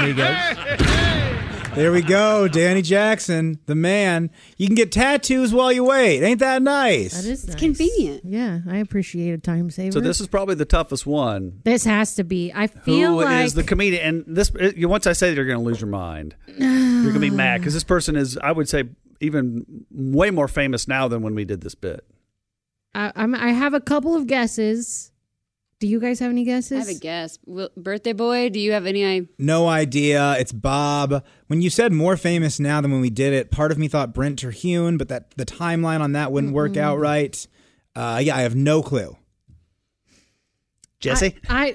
amigos. There we go, Danny Jackson, the man. You can get tattoos while you wait. Ain't that nice? That is nice. Convenient. Yeah, I appreciate a time saver. So this is probably the toughest one. This has to be. I feel Who like is the comedian? And this, once I say that, you're going to lose your mind. You're going to be mad because this person is, I would say, even way more famous now than when we did this bit. I have a couple of guesses. Do you guys have any guesses? I have a guess. Birthday boy, do you have any? No idea. It's Bob. When you said more famous now than when we did it, part of me thought Brent Terhune, but that the timeline on that wouldn't work out right. I have no clue. Jesse?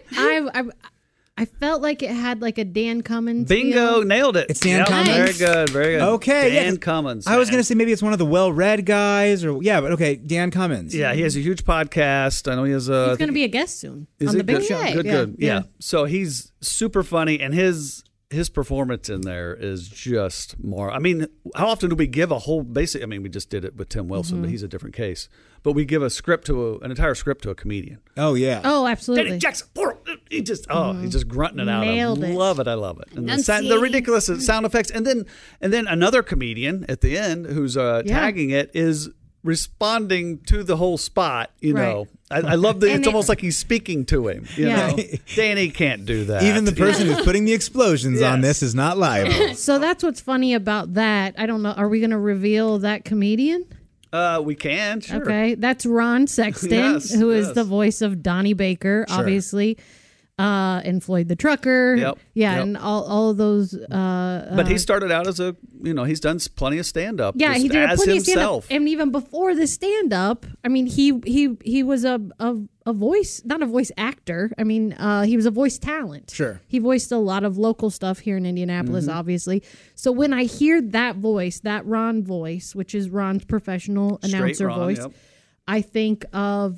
I felt like it had like a Dan Cummins. Bingo, feel. nailed it. It's Dan Cummins. Very good, very good. Okay, Dan Cummins. I was going to say maybe it's one of the well-read guys, but okay, Dan Cummins. Yeah, he has a huge podcast. I know he has a. He's going to be a guest soon Is on he? the Big Good. Show. Good. Yeah. So he's super funny, and his performance in there is just more. I mean, how often do we give a whole basic? I mean, we just did it with Tim Wilson, but he's a different case. But we give a script to an entire script to a comedian. Oh yeah. Oh, absolutely. Danny Jackson. He just he's just grunting it out. Nailed I it. love it. I love it. And the ridiculous sound effects, and then another comedian at the end who's tagging it is responding to the whole spot. You know, I love that. It's almost like he's speaking to him. You know, Danny can't do that. Even the person who's putting the explosions on this is not liable. So that's what's funny about that. I don't know. Are we going to reveal that comedian? We can, sure. Okay, that's Ron Sexton, who is the voice of Donnie Baker, obviously, and Floyd the Trucker. Yep. And all of those. But he started out as he's done plenty of stand-up. Yeah, he did as plenty himself. of stand-up. And even before the stand-up, I mean, he was a voice, not a voice actor. I mean, he was a voice talent. Sure. He voiced a lot of local stuff here in Indianapolis, obviously. So when I hear that voice, that Ron voice, which is Ron's professional announcer voice, I think of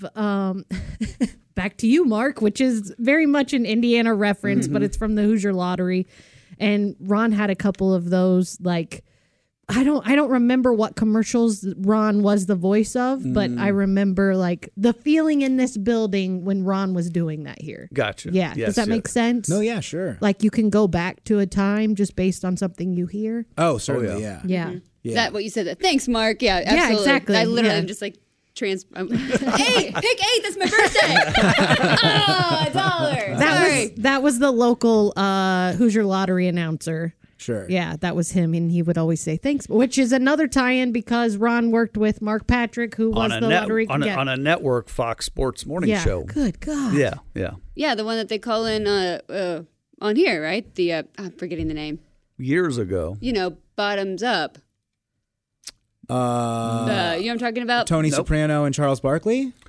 Back to You, Mark, which is very much an Indiana reference, but it's from the Hoosier Lottery. And Ron had a couple of those, like, I don't remember what commercials Ron was the voice of, but I remember like the feeling in this building when Ron was doing that here. Gotcha. Yeah. Yes, Does that make sense? No, yeah, sure. Like you can go back to a time just based on something you hear. Oh, certainly, yeah. Yeah. Is that what you said? Thanks, Mark. Yeah, absolutely. Yeah, exactly. I literally Yeah. am just like hey, pick 8. That's my birthday. $1. That was the local Hoosier Lottery announcer. Sure. Yeah, that was him, and he would always say thanks, which is another tie-in because Ron worked with Mark Patrick, who was the lottery on a network Fox Sports morning show. Good God. Yeah. Yeah, the one that they call in on here, right? The I'm forgetting the name. Years ago. Bottoms Up. You know what I'm talking about? Tony Soprano and Charles Barkley?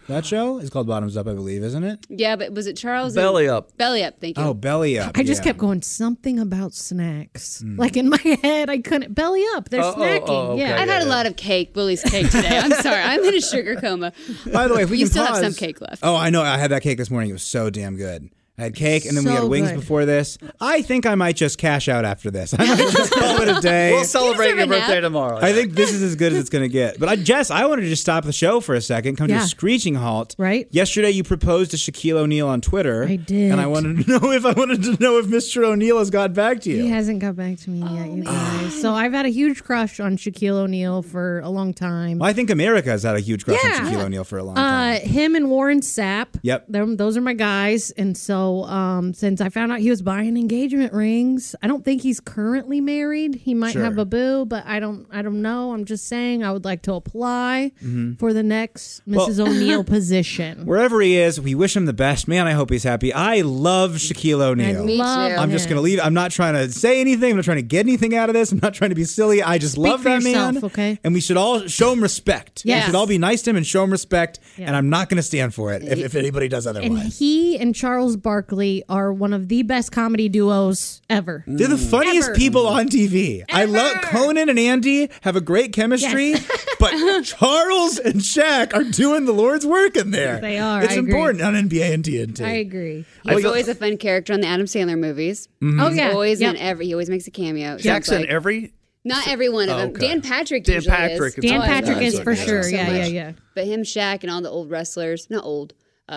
That show is called Bottoms Up, I believe, isn't it? Yeah, but was it Charles? Belly Up. Belly Up, thank you. Oh, Belly Up. I just yeah. kept going, something about snacks. Like in my head, I couldn't. Belly up. They're snacking. okay. Yeah. I've had a lot of cake, Willie's cake today. I'm sorry. I'm in a sugar coma. By the way, if we you can still pause. have some cake left. Oh, I know. I had that cake this morning. It was so damn good. I had cake, and then we So had wings good. before this. I think I might just cash out after this. I might just call it a day. We'll celebrate your deserve a nap. birthday tomorrow. I think this is as good as it's going to get. But Jess, I wanted to just stop the show for a second, come to Yeah. a screeching halt. Right. Yesterday, you proposed to Shaquille O'Neal on Twitter. I did. And I wanted to know if Mr. O'Neal has got back to you. He hasn't got back to me yet, you guys. So I've had a huge crush on Shaquille O'Neal for a long time. Well, I think America has had a huge crush Yeah. on Shaquille O'Neal for a long time. Him and Warren Sapp. Yep. Those are my guys. And so since I found out he was buying engagement rings, I don't think he's currently married. He might Sure. have a boo, but I don't know. I'm just saying I would like to apply for the next Mrs. O'Neal position. Wherever he is, we wish him the best. Man, I hope he's happy. I love Shaquille O'Neal. Me too. I'm just going to leave. I'm not trying to say anything. I'm not trying to get anything out of this. I'm not trying to be silly. I just love for that yourself, man. okay? And we should all show him respect. Yes. We should all be nice to him and show him respect. Yeah. And I'm not going to stand for it if anybody does And otherwise. he and Charles Barkley are one of the best comedy duos ever. They're the funniest Ever. people on TV. I love Conan and Andy have a great chemistry, but Charles and Shaq are doing the Lord's work in there. They are. It's I agree. important on NBA and TNT. I agree. He's always a fun character on the Adam Sandler movies. Oh, yeah. He's always Yep. in every. He always makes a cameo. it sounds Jackson, like. every. Not every one of them. okay. Dan Patrick Dan usually Patrick is. is Dan Oh, I Patrick love is Dan for Patrick sure. so Yeah, much. yeah. But him, Shaq, and all the old wrestlers, not old,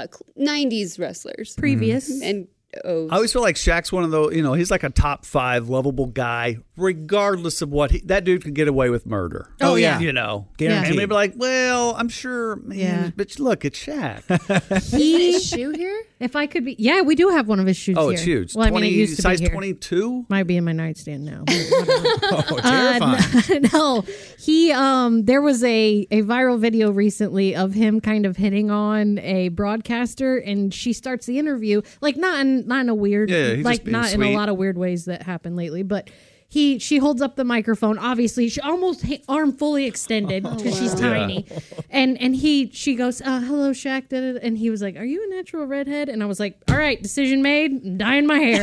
90s wrestlers. Previous. And I always feel like Shaq's one of those, he's like a top 5 lovable guy, regardless of what that dude can get away with murder. Oh, yeah. Guaranteed. And maybe like, well, I'm sure, man, Yeah. but look, it's Shaq. his shoe here? If I could be, yeah, we do have one of his shoes Oh, here. it's huge. Well, I mean, it used to size be here. 22? Might be in my nightstand now. Oh, terrifying. No, he there was a viral video recently of him kind of hitting on a broadcaster, and she starts the interview like not in a weird, Yeah, he's like just being not in a sweet. lot of weird ways that happen lately, but. She holds up the microphone. Obviously, she almost arm fully extended because she's tiny, and she goes, "Hello, Shaq," and he was like, "Are you a natural redhead?" And I was like, "All right, decision made. I'm dyeing my hair."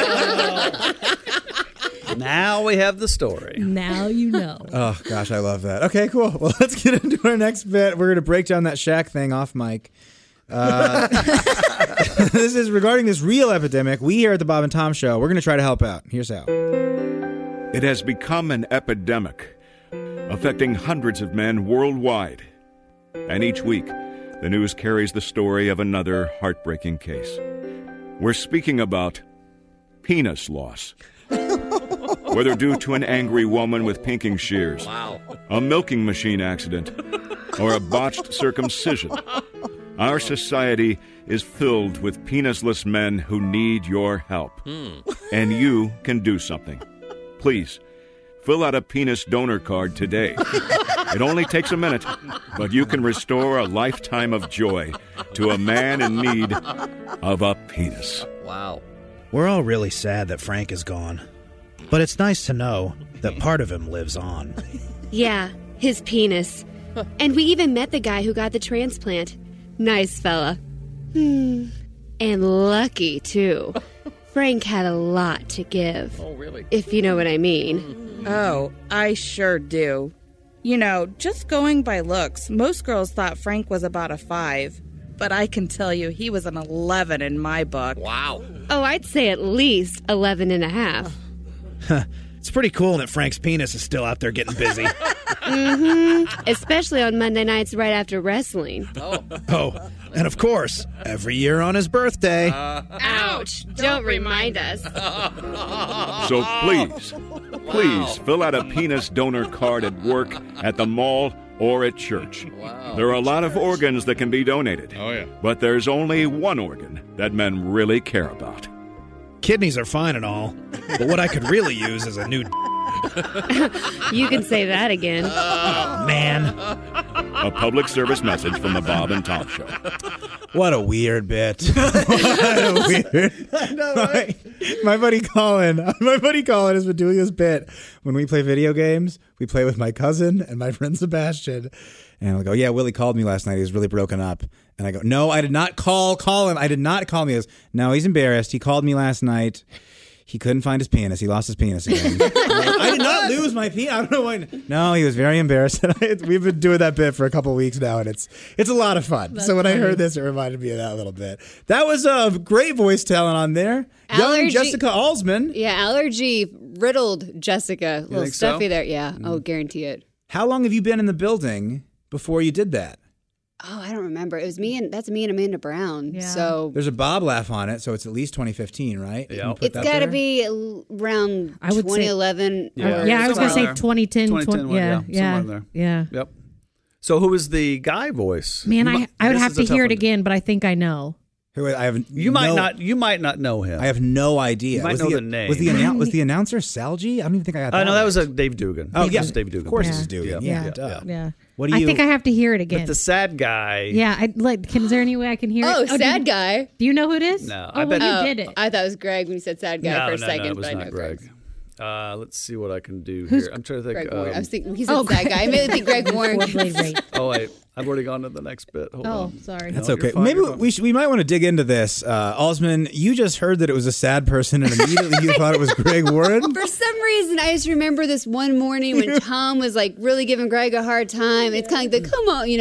Now we have the story. Now you know. Oh, gosh, I love that. Okay, cool. Well, let's get into our next bit. We're going to break down that Shaq thing off mic. This is regarding this real epidemic. We here at the Bob and Tom Show, we're going to try to help out. Here's how. It has become an epidemic, affecting hundreds of men worldwide. And each week, the news carries the story of another heartbreaking case. We're speaking about penis loss. Whether due to an angry woman with pinking shears, a milking machine accident, or a botched circumcision, our society is filled with penisless men who need your help. And you can do something. Please, fill out a penis donor card today. It only takes a minute, but you can restore a lifetime of joy to a man in need of a penis. Wow. We're all really sad that Frank is gone. But it's nice to know that part of him lives on. Yeah, his penis. And we even met the guy who got the transplant. Nice fella. And lucky, too. Frank had a lot to give. Oh, really? If you know what I mean. Oh, I sure do. You know, just going by looks, most girls thought Frank was about a 5. But I can tell you he was an 11 in my book. Wow. Oh, I'd say at least 11 and a half. It's pretty cool that Frank's penis is still out there getting busy. Especially on Monday nights right after wrestling. Oh, and of course, every year on his birthday. Ouch! Don't remind us. So please fill out a penis donor card at work, at the mall, or at church. There are a lot of organs that can be donated. Oh, yeah. But there's only one organ that men really care about. Kidneys are fine and all, but what I could really use is a new You can say that again. Oh, man. A public service message from the Bob and Tom Show. What a weird bit. I know, right? My buddy Colin has been doing this bit when we play video games. We play with my cousin and my friend Sebastian. And I'll go, yeah, Willie called me last night. He was really broken up. And I go, no, I did not call him. I did not call him. He goes, no, he's embarrassed. He called me last night. He couldn't find his penis. He lost his penis again. I did not lose my penis. I don't know why. No, he was very embarrassed. We've been doing that bit for a couple of weeks now, and it's a lot of fun. That's so when funny. I heard this, it reminded me of that little bit. That was a great voice talent on there. Young Jessica Alsman. Yeah, allergy riddled Jessica. A little think so? stuffy there. Yeah, I'll guarantee it. How long have you been in the building before you did that? Oh, I don't remember. It was me and Amanda Brown. Yeah. So There's a Bob laugh on it, so it's at least 2015, right? Yeah. it's got to be around I would say- 2011. I was going to say 2010. 2010 yeah, somewhere in there. yeah. Yep. So who was the guy voice? Man, I would This have is a to tough hear one. it again, but I think I know. You might not know him. I have no idea. You might Was know the, the name. Was the announcer Salji? I don't even think I got that. No, that right. was Dave Dugan. Oh, It yeah. was Dave Dugan. Of course it's Dugan. Yeah. Yeah. What do you? I think I have to hear it again. But the sad guy. Yeah, is there any way I can hear Oh, it? sad guy. Do you know who it is? No, Oh, I bet you did it. I thought it was Greg when you said sad guy for a second, it was but I not know Greg. Let's see what I can do Who's here. I'm trying to think. Greg Warren. I was thinking he said sad guy. I immediately think Greg Warren. Oh wait, I've already gone to the next bit. Hold on. Sorry. That's No, okay. you're fine, Maybe you're fine. we might want to dig into this. Alsman, you just heard that it was a sad person, and immediately you thought it was Greg Warren. For some reason, I just remember this one morning when Tom was like really giving Greg a hard time. It's kind of like the come on,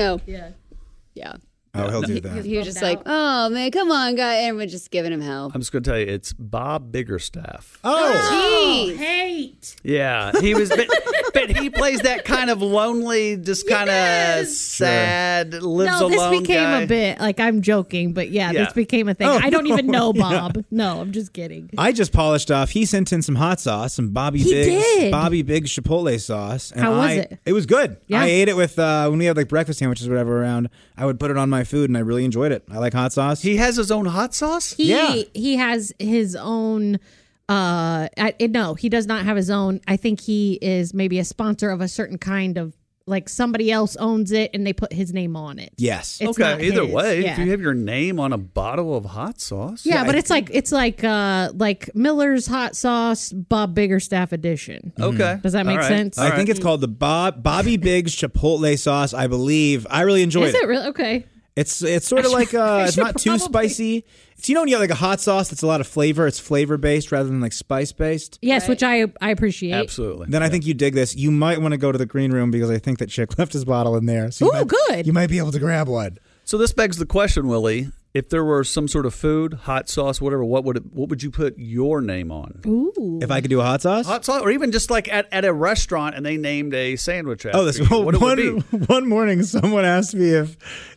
Yeah. Oh, he'll do that. He was just like, oh man, come on, guy. And we're just giving him hell. I'm just going to tell you, it's Bob Biggerstaff. Jeez. Hate. Yeah, he was, but he plays that kind of lonely, just kind of sad, lives No, this alone became guy. a bit like I'm joking, but yeah, Yeah. this became a thing. Oh, I don't even know yeah. Bob. No, I'm just kidding. I just polished off. He sent in some hot sauce, some Bobby He Biggs, did. Bobby Biggs Chipotle sauce. And How was it? It was good. Yeah. I ate it with when we had like breakfast sandwiches or whatever around. I would put it on my food, and I really enjoyed it. I like hot sauce. He has his own hot sauce. He has his own. No, he does not have his own. I think he is maybe a sponsor of a certain kind of like somebody else owns it and they put his name on it. Yes. It's not Okay. Either his. way, Yeah. if you have your name on a bottle of hot sauce, Yeah, but it's like Miller's hot sauce, Bob Biggerstaff edition. Okay. Does that make sense? I think it's called the Bobby Biggs Chipotle sauce. I believe. I really enjoyed Is it really okay? It's sort of like it's should not too probably- spicy. It's, you know when you have like a hot sauce that's a lot of flavor. It's flavor based rather than like spice based. Yes, which I appreciate. Absolutely. Then I think you dig this. You might want to go to the green room because I think that Chick left his bottle in there. So Ooh, good. You might be able to grab one. So this begs the question, Willie. If there were some sort of food, hot sauce, whatever, what would you put your name on? Ooh. If I could do a hot sauce? Hot sauce, or even just like at a restaurant and they named a sandwich after Oh, this you, what it would be. one morning, someone asked me if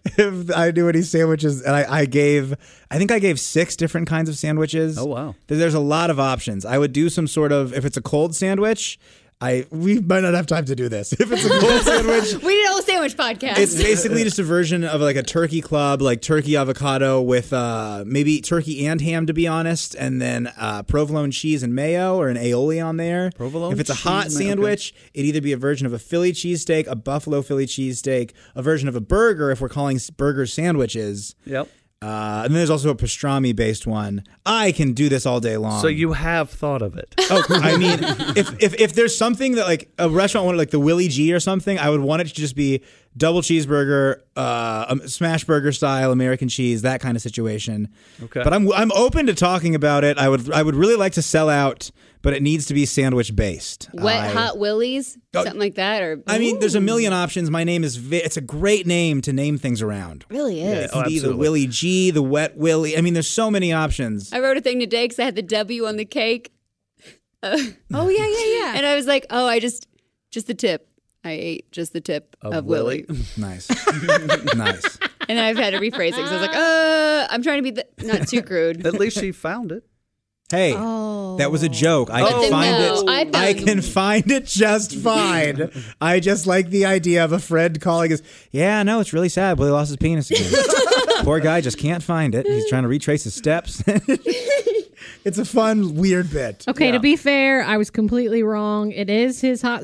I do any sandwiches, and I think I gave 6 different kinds of sandwiches. Oh, wow. There's a lot of options. I would do some sort of, if it's a cold sandwich, we might not have time to do this. If it's a cold sandwich, We did a whole sandwich podcast. it's basically just a version of like a turkey club, like turkey avocado with maybe turkey and ham, to be honest, and then provolone cheese and mayo or an aioli on there. Provolone If it's a cheese hot and mayo, sandwich, it'd either be a version of a Philly cheesesteak, a buffalo Philly cheesesteak, a version of a burger if we're calling burgers sandwiches. Yep. And then there's also a pastrami-based one. I can do this all day long. So you have thought of it. Oh, I mean, if there's something that like a restaurant wanted, like the Willie G or something, I would want it to just be double cheeseburger, smash burger style, American cheese, that kind of situation. Okay. But I'm open to talking about it. I would really like to sell out, but it needs to be sandwich based. Wet Hot Willies, something like that, or I mean, there's a million options. My name is it's a great name to name things around. really is. It can be the Willie G, the Wet Willie. I mean, there's so many options. I wrote a thing today because I had the W on the cake. Oh yeah. And I was like, oh, just the tip. I ate just the tip of Willie. Nice. Nice. And then I've had to rephrase it because I was like, I'm trying to be not too crude. At least she found it. Hey, that was a joke. I can find it. I can find it just fine. I just like the idea of a friend calling us. Yeah, no, it's really sad. Willie lost his penis again. Poor guy just can't find it. He's trying to retrace his steps. It's a fun, weird bit. Okay, to be fair, I was completely wrong. It is his hot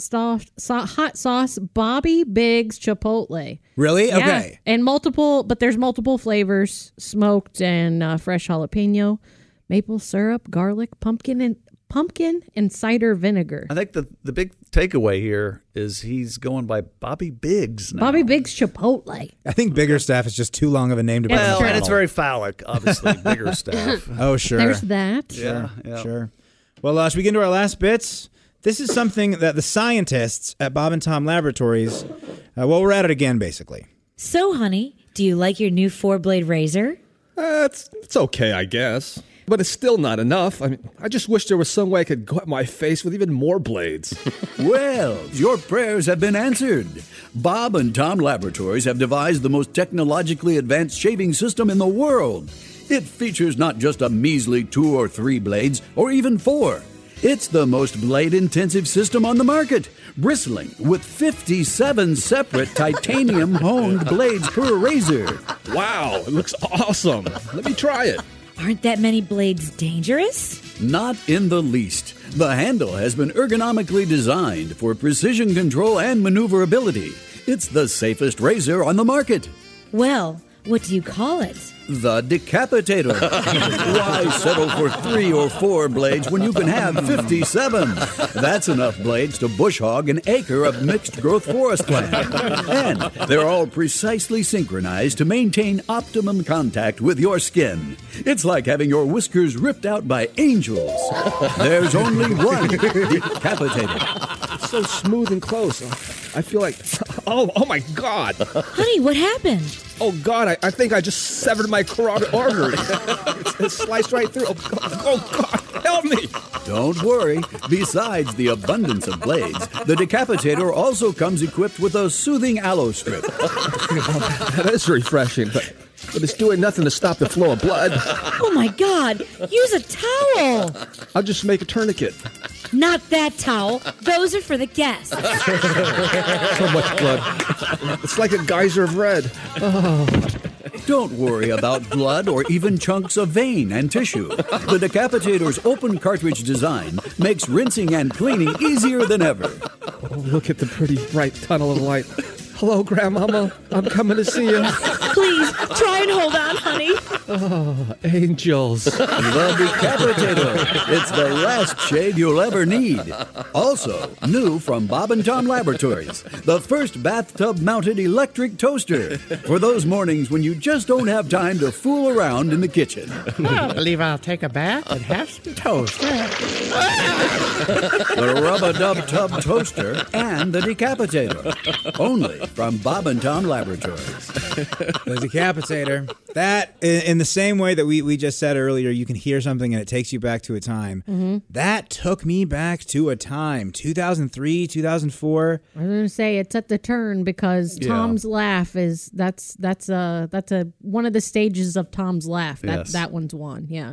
sauce Bobby Biggs Chipotle. Really? Yeah. Okay. And there's multiple flavors: smoked and fresh jalapeno, maple syrup, garlic, pumpkin, and cider vinegar. I think the big takeaway here is he's going by Bobby Biggs now. Bobby Biggs Chipotle. I think Biggerstaff is just too long of a name to be. Well, and it's very phallic, obviously. Biggerstaff. Oh, sure. There's that. Sure. Well, should we get into our last bits? This is something that the scientists at Bob and Tom Laboratories, we're at it again, basically. So, honey, do you like your new 4-blade razor? It's okay, I guess. But it's still not enough. I mean, I just wish there was some way I could go at my face with even more blades. Well, your prayers have been answered. Bob and Tom Laboratories have devised the most technologically advanced shaving system in the world. It features not just a measly 2 or 3 blades, or even 4. It's the most blade-intensive system on the market, bristling with 57 separate titanium-honed blades per razor. Wow, it looks awesome. Let me try it. Aren't that many blades dangerous? Not in the least. The handle has been ergonomically designed for precision control and maneuverability. It's the safest razor on the market. Well, what do you call it? The Decapitator. Why settle for 3 or 4 blades when you can have 57? That's enough blades to bush hog an acre of mixed-growth forest land. And they're all precisely synchronized to maintain optimum contact with your skin. It's like having your whiskers ripped out by angels. There's only one Decapitator. It's so smooth and close. I feel like, oh my God. Honey, what happened? Oh, God, I think I just severed my carotid artery. It's sliced right through. Oh, God, help me. Don't worry. Besides the abundance of blades, the Decapitator also comes equipped with a soothing aloe strip. That is refreshing, but it's doing nothing to stop the flow of blood. Oh, my God. Use a towel. I'll just make a tourniquet. Not that towel. Those are for the guests. So much blood. It's like a geyser of red. Oh. Don't worry about blood or even chunks of vein and tissue. The Decapitator's open cartridge design makes rinsing and cleaning easier than ever. Oh, look at the pretty bright tunnel of light. Hello, Grandmama. I'm coming to see you. Please, try and hold on, honey. Oh, angels. The Decapitator. It's the last shave you'll ever need. Also, new from Bob and Tom Laboratories, the first bathtub-mounted electric toaster for those mornings when you just don't have time to fool around in the kitchen. I believe I'll take a bath and have some toast. The Rub-a-Dub Tub Toaster and the Decapitator. Only from Bob and Tom Laboratories. The Decapitator. That, in the same way that we just said earlier, you can hear something and it takes you back to a time. Mm-hmm. That took me back to a time. 2003, 2004. I was going to say it's at the turn because Tom's laugh is that's one of the stages of Tom's laugh. That one's one. Yeah.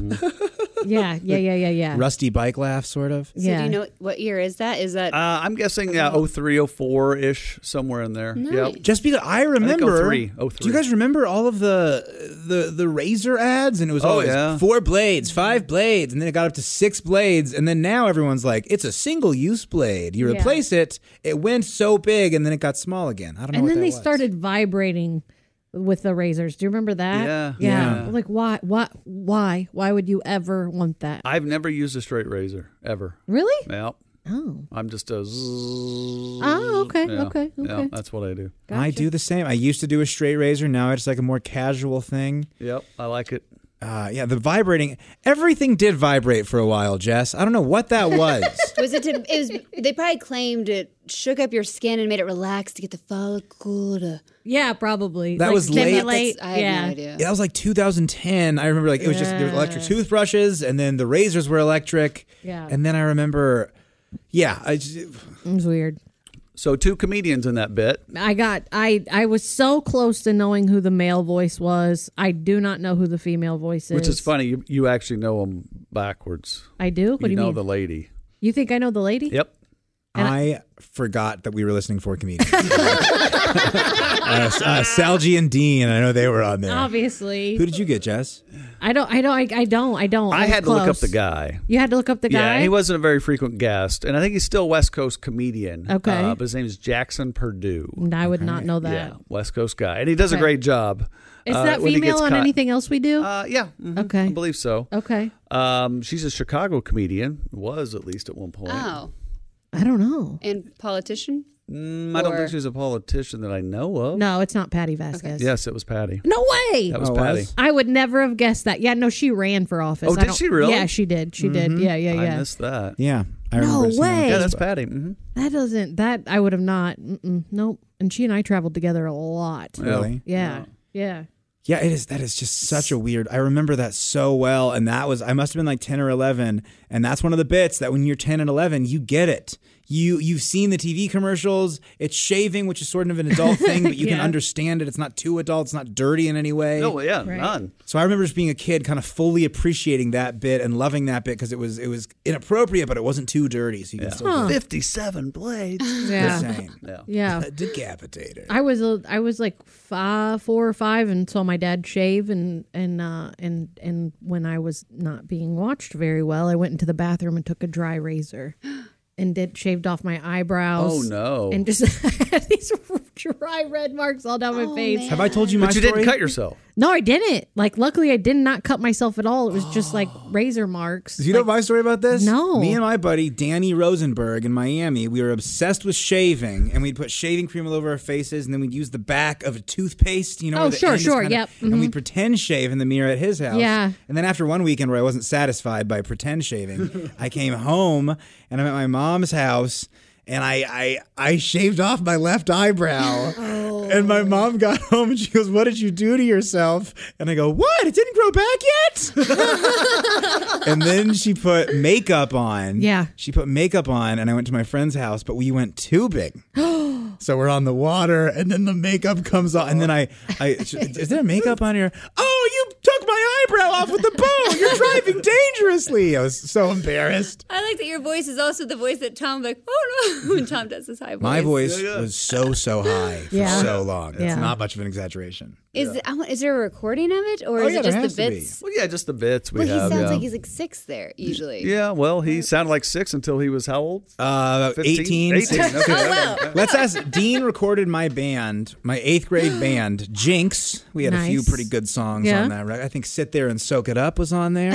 Yeah. Rusty bike laugh, sort of. So do you know what year is that? Is that? I'm guessing 03, 04-ish, somewhere in there. Nice. Yep. Just because I remember. 03. Do you guys remember all of the razor ads? And it was always 4 blades, 5 blades, and then it got up to 6 blades, and then now everyone's like, it's a single-use blade. You replace it, it went so big, and then it got small again. I don't know. And then they started vibrating with the razors. Do you remember that? Yeah. Like why would you ever want that? I've never used a straight razor ever. Really? Yeah. Oh. I'm just a zzz. Oh, okay. Yeah. Okay. Yeah, that's what I do. Gotcha. I do the same. I used to do a straight razor. Now it's like a more casual thing. Yep, I like it. The vibrating. Everything did vibrate for a while, Jess. I don't know what that was. They probably claimed it shook up your skin and made it relax to get the follicle to. Yeah, probably. That was late. I have no idea. Yeah, that was like 2010. I remember it was just there was electric toothbrushes, and then the razors were electric. Yeah. And then I remember, it was weird. So 2 comedians in that bit. I was so close to knowing who the male voice was. I do not know who the female voice is. Which is funny. You actually know them backwards. I do? What do you mean? You know the lady. You think I know the lady? Yep. I forgot that we were listening for comedians. Salji and Dean, I know they were on there. Obviously. Who did you get, Jess? I don't. I had to look up the guy. You had to look up the guy? Yeah, he wasn't a very frequent guest, and I think he's still a West Coast comedian. Okay. But his name is Jackson Purdue. I would not know that. Yeah, West Coast guy. And he does a Okay. great job. Is that when he female gets on caught. anything else we do? Yeah. Okay. I believe so. Okay. She's a Chicago comedian. Was at least at one point. Oh. I don't know. And politician? I don't think she's a politician that I know of. No, it's not Patty Vasquez. Yes, it was Patty. No way. That was Patty. I would never have guessed that. Yeah, no, she ran for office. Oh, I did don't- she really? Yeah, she did. She did. Mhm. Yeah. I missed that. Yeah. I No remember seeing way. that. Yeah, that's Patty. That I would have not. Nope. And she and I traveled together a lot. Really? Yeah. Yeah. Yeah, it is. That is just such a weird. I remember that so well, and I must have been like 10 or 11, and that's one of the bits that when you're 10 and 11, you get it. You've seen the TV commercials. It's shaving, which is sort of an adult thing, but you can Yeah. understand it. It's not too adult. It's not dirty in any way. No, yeah, none. So I remember just being a kid, kind of fully appreciating that bit and loving that bit because it was inappropriate, but it wasn't too dirty. So you can still do it. 57 blades. Yeah. Just saying. Yeah. Decapitated. I was like 4 or 5 and saw my dad shave and when I was not being watched very well, I went into the bathroom and took a dry razor and shaved off my eyebrows. Oh, no. And just had these dry red marks all down my face. Have I told you my But you story? didn't cut yourself. No, I didn't. Like, luckily, I did not cut myself at all. It was just like razor marks. Do you know my story about this? No. Me and my buddy Danny Rosenberg in Miami, we were obsessed with shaving, and we'd put shaving cream all over our faces, and then we'd use the back of a toothpaste. You know? Oh, where the sure, end is sure, kinda- yep, And mhm. we'd pretend shave in the mirror at his house. Yeah. And then after one weekend where I wasn't satisfied by pretend shaving, I came home and I'm at my mom's house. And I shaved off my left eyebrow. Oh. And my mom got home and she goes, "What did you do to yourself?" And I go, "What? It didn't grow back yet?" And then she put makeup on. Yeah. She put makeup on and I went to my friend's house, but we went too big. So we're on the water and then the makeup comes on. And then is there makeup on here? "Oh, you took my eyebrow off with the bow. You're driving dangerously." I was so embarrassed. I like that your voice is also the voice that Tom like, oh no, when Tom does his high voice. My voice was so high for Yeah. so long. It's Yeah. not much of an exaggeration. Is there a recording of it, or Oh, is yeah, it there just has the to be. bits? Well, yeah, just the bits we Well, he have. sounds yeah. like he's like 6 there usually. Yeah, well, he sounded like 6 until he was how old? 18. 18. Okay. Oh, wow. Let's ask. Dean recorded my band, my 8th grade band, Jinx. We had a few Nice. pretty good songs Yeah. on that, right? I think "Sit There and Soak It Up" was on there.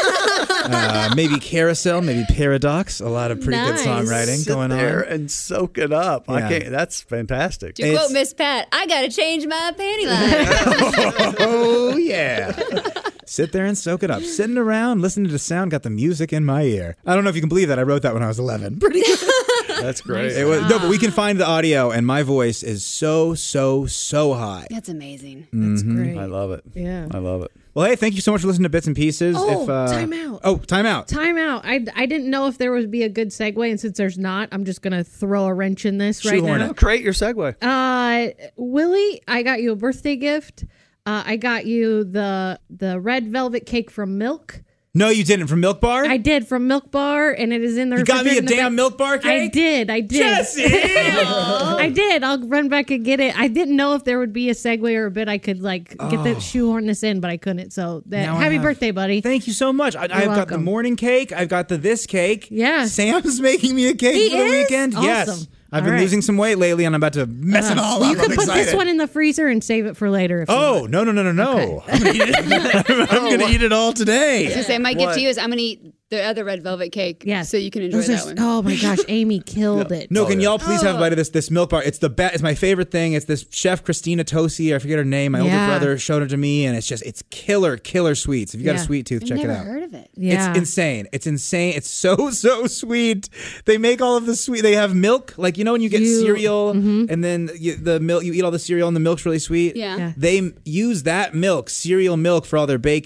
Maybe "Carousel," maybe "Paradox." A lot of pretty good Nice. songwriting Sit going there on. and soak it up. I Yeah. can't. That's fantastic. To quote Miss Pat, I gotta change my panty line. Oh yeah. Sit there and soak it up. Sitting around, listening to the sound, got the music in my ear. I don't know if you can believe that. I wrote that when I was 11. Pretty good. That's great. It was, no, but we can find the audio, and my voice is so high. That's amazing. That's Mhm. great. I love it. Yeah. I love it. Well, hey, thank you so much for listening to Bits and Pieces. Oh, time out. Oh, time out. Time out. I didn't know if there would be a good segue, and since there's not, I'm just gonna throw a wrench in this right Shoehorn now. it. Create your segue. Willie, I got you a birthday gift. I got you the red velvet cake from Milk. No, you didn't. From Milk Bar? I did from Milk Bar, and it is in the You got me a refrigerator in the damn back. Milk Bar cake? I did. Jesse! I did. I'll run back and get it. I didn't know if there would be a segue or a bit I could get the shoehorn this in, but I couldn't. So Now I happy have- birthday, buddy. Thank you so much. I've got the welcome. morning cake. I've got this cake. Yeah. Sam's making me a cake He for the is? weekend. Yes. Awesome. I've All been right. losing some weight lately, and I'm about to mess it all Well, up. you could I'm put excited. this one in the freezer and save it for later. If you Oh, want. no. I'm going to eat it. I'm going to eat it all today. So say my gift to you is I'm gonna eat the other red velvet cake. Yes. So you can enjoy Those that are- one. Oh my gosh, Amy killed it. No, can y'all please have a bite of this Milk Bar? It's the best. It's my favorite thing. It's this chef Christina Tosi. I forget her name. My older Yeah. brother showed it to me, and it's killer sweets. If you got a Yeah. sweet tooth, I've check never it out. heard of it. Yeah. It's insane. It's insane. It's so sweet. They make all of the sweet. They have milk, like when you get cereal, and then the milk. You eat all the cereal, and the milk's really sweet. Yeah. They use that milk, cereal milk, for all their baking.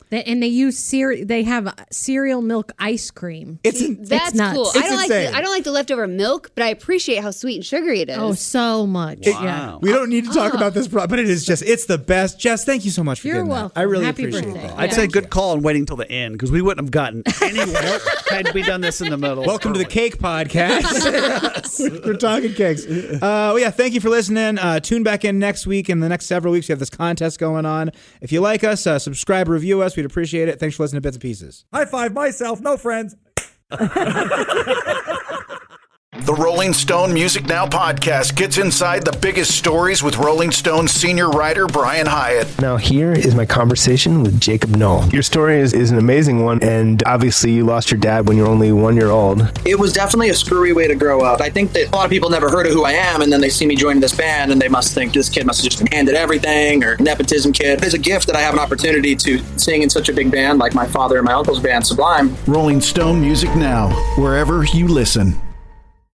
And they use they have cereal milk ice cream. That's nuts. cool. I don't like the leftover milk, but I appreciate how sweet and sugary it is. Oh, so much. Yeah. We don't need to talk about this, but it is it's the best. Jess, thank you so much for You're getting welcome. that. I really Happy appreciate birthday. that. I'd say good call on waiting till the end because we wouldn't have gotten anywhere had we done this in the middle. Welcome to the Cake Podcast. We're talking cakes. Thank you for listening. Tune back in next week. In the next several weeks, we have this contest going on. If you like us, subscribe, review us. We'd appreciate it. Thanks for listening to Bits and Pieces. High five myself, no friends. The Rolling Stone Music Now podcast gets inside the biggest stories with Rolling Stone senior writer Brian Hyatt. Now here is my conversation with Jacob Knoll. Your story is an amazing one, and obviously you lost your dad when you were only 1 year old. It was definitely a screwy way to grow up. I think that a lot of people never heard of who I am, and then they see me joining this band, and they must think this kid must have just been handed everything, or nepotism kid. It's a gift that I have an opportunity to sing in such a big band like my father and my uncle's band, Sublime. Rolling Stone Music Now, wherever you listen.